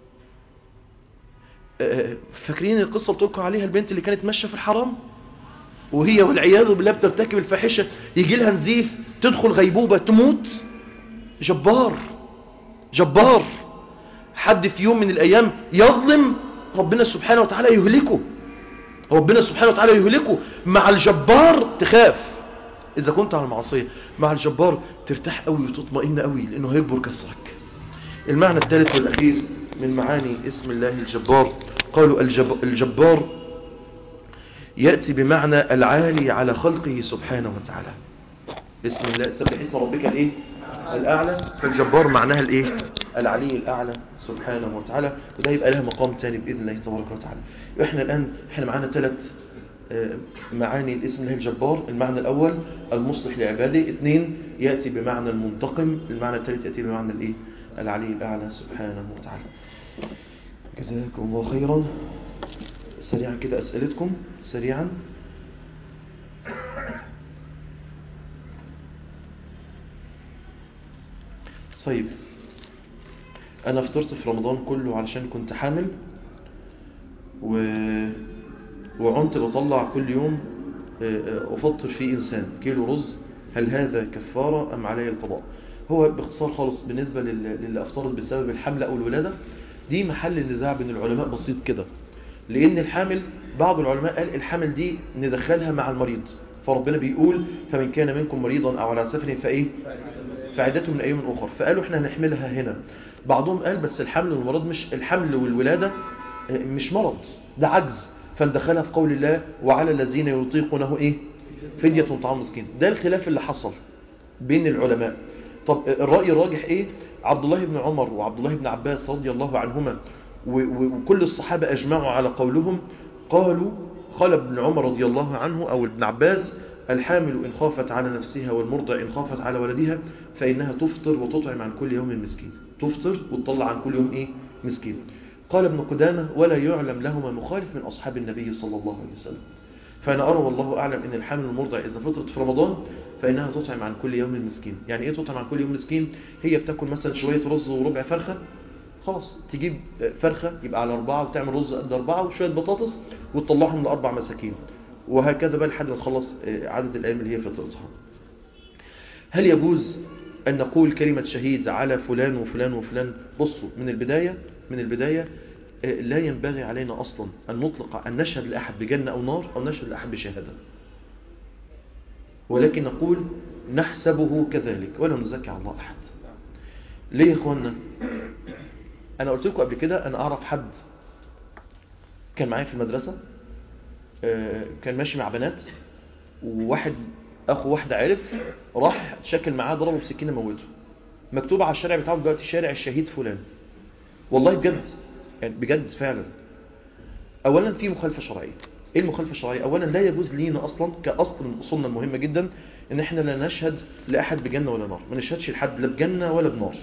فاكرين القصة اللي بتلقى عليها البنت اللي كانت ماشية في الحرام وهي والعياذ بالله بترتكب الفاحشة، يجي لها نزيف، تدخل غيبوبة، تموت. جبار جبار. حد في يوم من الأيام يظلم ربنا سبحانه وتعالى يهلكه، ربنا سبحانه وتعالى يهلكه. مع الجبار تخاف إذا كنت على المعصية، مع الجبار ترتاح قوي وتطمئن قوي لأنه هيجبر كسرك. المعنى الثالث والأخير من معاني اسم الله الجبار، قالوا الجب... الجبار يأتي بمعنى العالي على خلقه سبحانه وتعالى. بسم الله سبح اسم ربك الايه الأعلى، فالجبار معناها الايه العلي الأعلى سبحانه وتعالى، وده يبقى لها مقام ثاني بإذن الله تبارك وتعالى. احنا الآن احنا معانا ثلاث معاني الاسم الله الجبار. المعنى الأول المصلح لعباده، اثنين يأتي بمعنى المنتقم، المعنى الثالث يأتي بمعنى الايه العلي الأعلى سبحانه وتعالى. جزاكم الله خيرا. سريعا كده أسئلتكم سريعا. طيب أنا فطرت في رمضان كله علشان كنت حامل و... وعنت بطلع كل يوم أفطر فيه إنسان كيلو رز، هل هذا كفارة أم علي القضاء؟ هو باختصار خالص بالنسبة للي أفطرت بسبب الحمل أو الولادة، دي محل النزاع بين العلماء بسيط كده. لأن الحامل بعض العلماء قال الحامل دي ندخلها مع المريض، فربنا بيقول فمن كان منكم مريضا أو على سفر فإيه فعدته من أيام أخر، فقالوا إحنا هنحملها هنا. بعضهم قال بس الحمل والمرض مش الحمل والولادة مش مرض، ده عجز، فندخلها في قول الله وعلى الذين يطيقونه إيه فدية طعام مسكين. ده الخلاف اللي حصل بين العلماء. طب الرأي الراجح إيه؟ عبد الله بن عمر وعبد الله بن عباس رضي الله عنهما وكل الصحابة أجمعوا على قولهم، قالوا قال ابن عمر رضي الله عنه أو ابن عباس الحامل إن خافت على نفسها والمرضع إن خافت على ولدها فإنها تفطر وتطعم عن كل يوم مسكين، تفطر وتطلع عن كل يوم إيه مسكين. قال ابن قدامة ولا يعلم لهما مخالف من أصحاب النبي صلى الله عليه وسلم. فأنا أرى والله أعلم أن الحامل والمرضع إذا فطرت في رمضان فإنها تطعم عن كل يوم مسكين. يعني إيه تطعم عن كل يوم مسكين؟ هي بتاكل مثلا شوية رز وربع فرخة، خلاص تجيب فرخة يبقى على أربعة وتعمل رز قد أربعة وشوية بطاطس وتطلعهم لأربع مساكين، وهكذا بقى لحد ما تخلص عدد الأيام اللي هي فطرتها. هل يجوز أن نقول كلمة شهيد على فلان وفلان وفلان؟ بصوا من البداية من البداية لا ينبغي علينا أصلا أن نطلق أن نشهد لأحد بجنة أو نار أو نشهد لأحد بشهادة، ولكن نقول نحسبه كذلك ولا نزكي على الله أحد. ليه يا إخوانا؟ أنا قلت لكم قبل كده أنا أعرف حد كان معايا في المدرسة، كان ماشي مع بنات، وواحد أخو واحدة عرف راح شكل معاه ضربه بسكينة موته، مكتوب على الشارع بتاعه دلوقتي شارع الشهيد فلان. والله بجد يعني بجد فعلا. أولا في مخالفة شرعية، ايه المخالفة الشرعية؟ اولا لا يجوز لينا اصلا كاصل من اصولنا المهمة جدا ان احنا لا نشهد لاحد بجنة ولا نار، ما نشهدش لحد لا بجنة ولا بنار.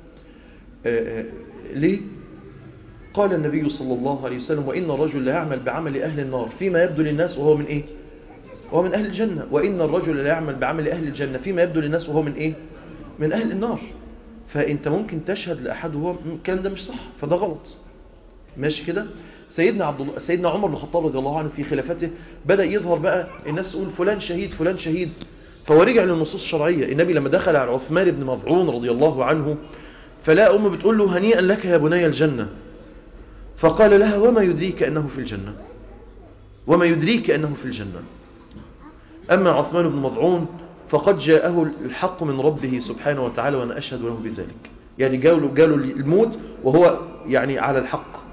آآ آآ ليه؟ قال النبي صلى الله عليه وسلم: وإن الرجل لا يعمل بعمل أهل النار فيما يبدو للناس وهو من إيه؟ وهو من أهل الجنة. وإن الرجل لا يعمل بعمل أهل الجنة فيما يبدو للناس وهو من إيه؟ من أهل النار. فأنت ممكن تشهد لأحد وهو كان ده مش صح، فده غلط. ماشي كده؟ سيدنا عبد الله سيدنا عمر بن الخطاب رضي الله عنه في خلافته بدأ يظهر بقى الناس تقول فلان شهيد فلان شهيد، فهو رجع للنصوص الشرعية. النبي لما دخل على عثمان بن مظعون رضي الله عنه فلا أمه بتقول له: هنيئا لك يا بني الجنة. فقال لها: وما يدريك أنه في الجنة، وما يدريك أنه في الجنة. أما عثمان بن مظعون فقد جاءه الحق من ربه سبحانه وتعالى وأنا أشهد له بذلك، يعني قالوا قالوا الموت وهو يعني على الحق.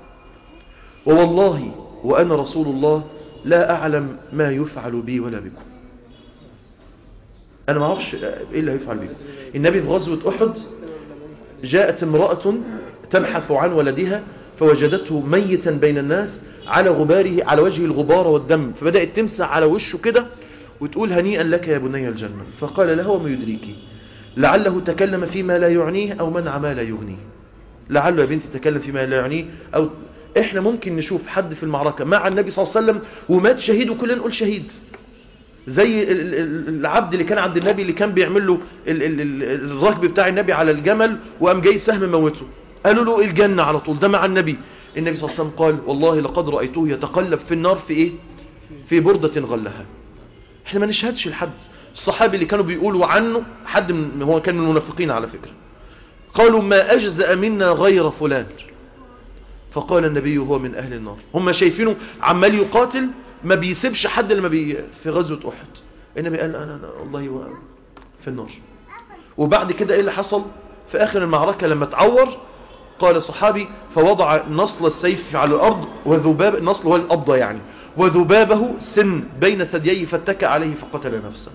ووالله وأنا رسول الله لا أعلم ما يفعل بي ولا بكم. أنا ما أعرفش إيه اللي هيفعل بكم. النبي في غزوة أحد جاءت امرأة تبحث عن ولدها فوجدته ميتا بين الناس على غباره، على وجهه الغبار والدم، فبدأت تمسح على وشه كده وتقول: هنيئا لك يا بني الجنة. فقال له: وما يدريك لعله تكلم فيما لا يعنيه أو منع ما لا يغنيه. لعله يا بنتي تكلم فيما لا يعنيه. أو إحنا ممكن نشوف حد في المعركة مع النبي صلى الله عليه وسلم ومات شهيد وكلنا نقول شهيد، زي العبد اللي كان عند النبي اللي كان بيعمل له الركب بتاع النبي على الجمل وقام جاي سهم موته، قالوا له الجنة على طول، ده مع النبي. النبي صلى الله عليه وسلم قال: والله لقد رأيته يتقلب في النار في إيه؟ في بردة غلها. احنا ما نشهدش لحد. الصحابي اللي كانوا بيقولوا عنه حد من هو كان من المنافقين على فكرة، قالوا: ما أجزأ منا غير فلان. فقال النبي: هو من أهل النار. هم شايفينه عمال يقاتل ما بيسيبش حد لما بي في غزوة أحد. النبي قال: أنا, أنا والله في النار. وبعد كده إيه اللي حصل في آخر المعركة لما تعور؟ قال صحابي: فوضع نصل السيف على الأرض وذباب، النصل هو القبضة يعني، وذبابه سن بين ثدييه فاتكى عليه فقتل نفسه.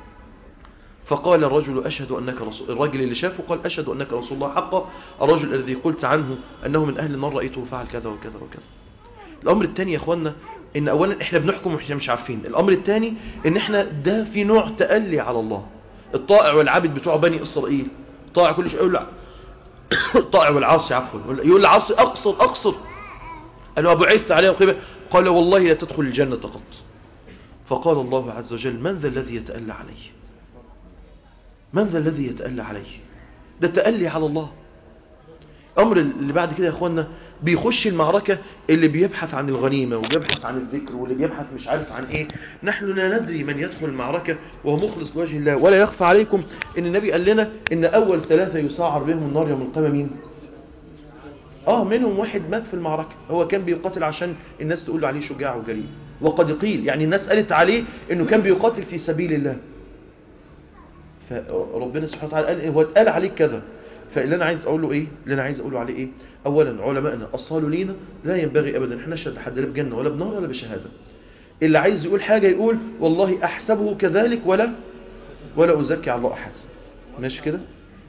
فقال الرجل: أشهد أنك رسول. الرجل اللي شافه قال: أشهد أنك رسول الله حقا. الرجل الذي قلت عنه أنه من أهل النار رأيته فعل كذا وكذا وكذا. الأمر الثاني يا أخوانا إن أولا إحنا بنحكم وإحنا مش عارفين. الأمر الثاني إن إحنا ده في نوع تألي على الله. الطائع والعابد بتوع بني إسرائيل، طائع كل شيء يقول له الطائع والعاصي عفوا يقول العاصي: أقصر أقصر. قالوا: أبو عيث عليه القيمة. قال: والله لا تدخل الجنة قط. فقال الله عز وجل: من ذا الذي يتألى عليه؟ من ذا الذي يتألى عليه؟ ده تألي على الله. أمر اللي بعد كده يا أخوانا بيخش المعركة اللي بيبحث عن الغنيمة وبيبحث عن الذكر واللي بيبحث مش عارف عن إيه. نحن لا ندري من يدخل المعركة وهو مخلص لوجه الله. ولا يخفى عليكم إن النبي قال لنا إن أول ثلاثة يسعر بهم النار يوم القيامة مين؟ آه منهم واحد مات في المعركة، هو كان بيقاتل عشان الناس تقول عليه شجاع وجريء. وقد قيل يعني الناس قالت عليه إنه كان بيقاتل في سبيل الله. فربنا سبحانه وتعالى قال إيه؟ هو اتقال عليك كذا. فاللي أنا عايز أقوله إيه؟ اللي أنا عايز أقوله عليه إيه؟ أولا علماءنا أصالوا لينا لا ينبغي أبدا إحنا نشهد حد لا بجنة ولا بنار ولا بشهادة. اللي عايز يقول حاجة يقول: والله أحسبه كذلك ولا ولا أزكي على الله أحد. ماشي كده؟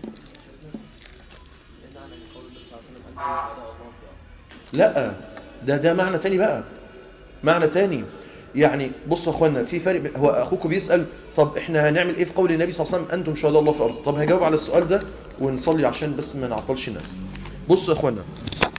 لا ده ده معنى تاني بقى، معنى تاني. يعني بصوا يا اخوانا في فرق. هو اخوكم بيسأل: طب احنا هنعمل ايه في قول النبي صلى الله عليه وسلم: انتم شهداء الله في الارض؟ طب هجاوب على السؤال ده ونصلي عشان بس ما نعطلش الناس. بصوا يا اخوانا،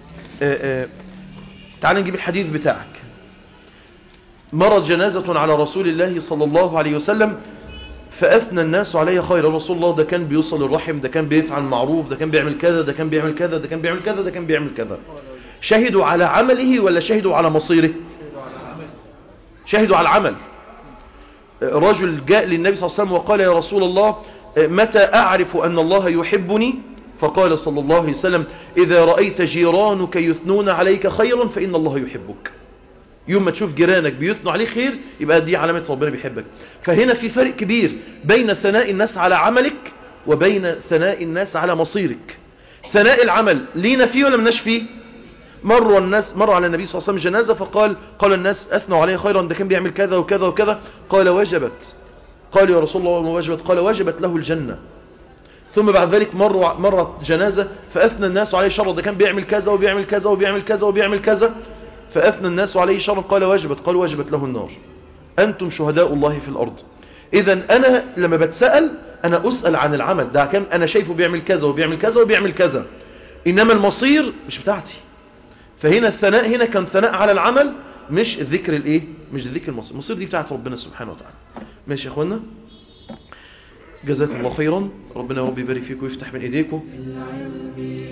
تعال نجيب الحديث بتاعك. مرت جنازة على رسول الله صلى الله عليه وسلم فأثنى الناس عليه خير. رسول الله ده كان بيوصل الرحم، ده كان بيفعل معروف، ده كان بيعمل كذا، ده كان بيعمل كذا، ده كان بيعمل كذا، ده كان بيعمل كذا. شهدوا على عمله ولا شهدوا على مصيره؟ شهدوا على العمل. رجل جاء للنبي صلى الله عليه وسلم وقال: يا رسول الله متى أعرف أن الله يحبني؟ فقال صلى الله عليه وسلم: إذا رأيت جيرانك يثنون عليك خيرا فإن الله يحبك. يوم ما تشوف جيرانك بيثنوا عليه خير يبقى دي علامة ربنا بيحبك. فهنا في فرق كبير بين ثناء الناس على عملك وبين ثناء الناس على مصيرك. ثناء العمل لينا فيه ولا مناش فيه؟ مر الناس مر على النبي صلى الله عليه وسلم جنازة فقال قال الناس: أثنوا عليه خيرا، ده كان بيعمل كذا وكذا وكذا. قال: وجبت. قال: يا رسول الله وما وجبت؟ قال: وجبت له الجنة. ثم بعد ذلك مر مرت جنازة فأثنى الناس عليه شر، ده كان بيعمل كذا وبيعمل كذا وبيعمل كذا وبيعمل كذا. فأثنى الناس عليه شرا قال وجبت، قال وجبت له النار. أنتم شهداء الله في الأرض. إذا أنا لما بتسأل أنا أسأل عن العمل ده، كم أنا شايفه بيعمل كذا وبيعمل كذا وبيعمل كذا، إنما المصير مش بتاعتي. فهنا الثناء هنا كان ثناء على العمل، مش الذكر الايه، مش الذكر المصير. المصير دي بتاعت ربنا سبحانه وتعالى. ماشي يا اخوانا، جزاكم الله خيرا، ربنا يا رب يبارك فيكم ويفتح من ايديكم.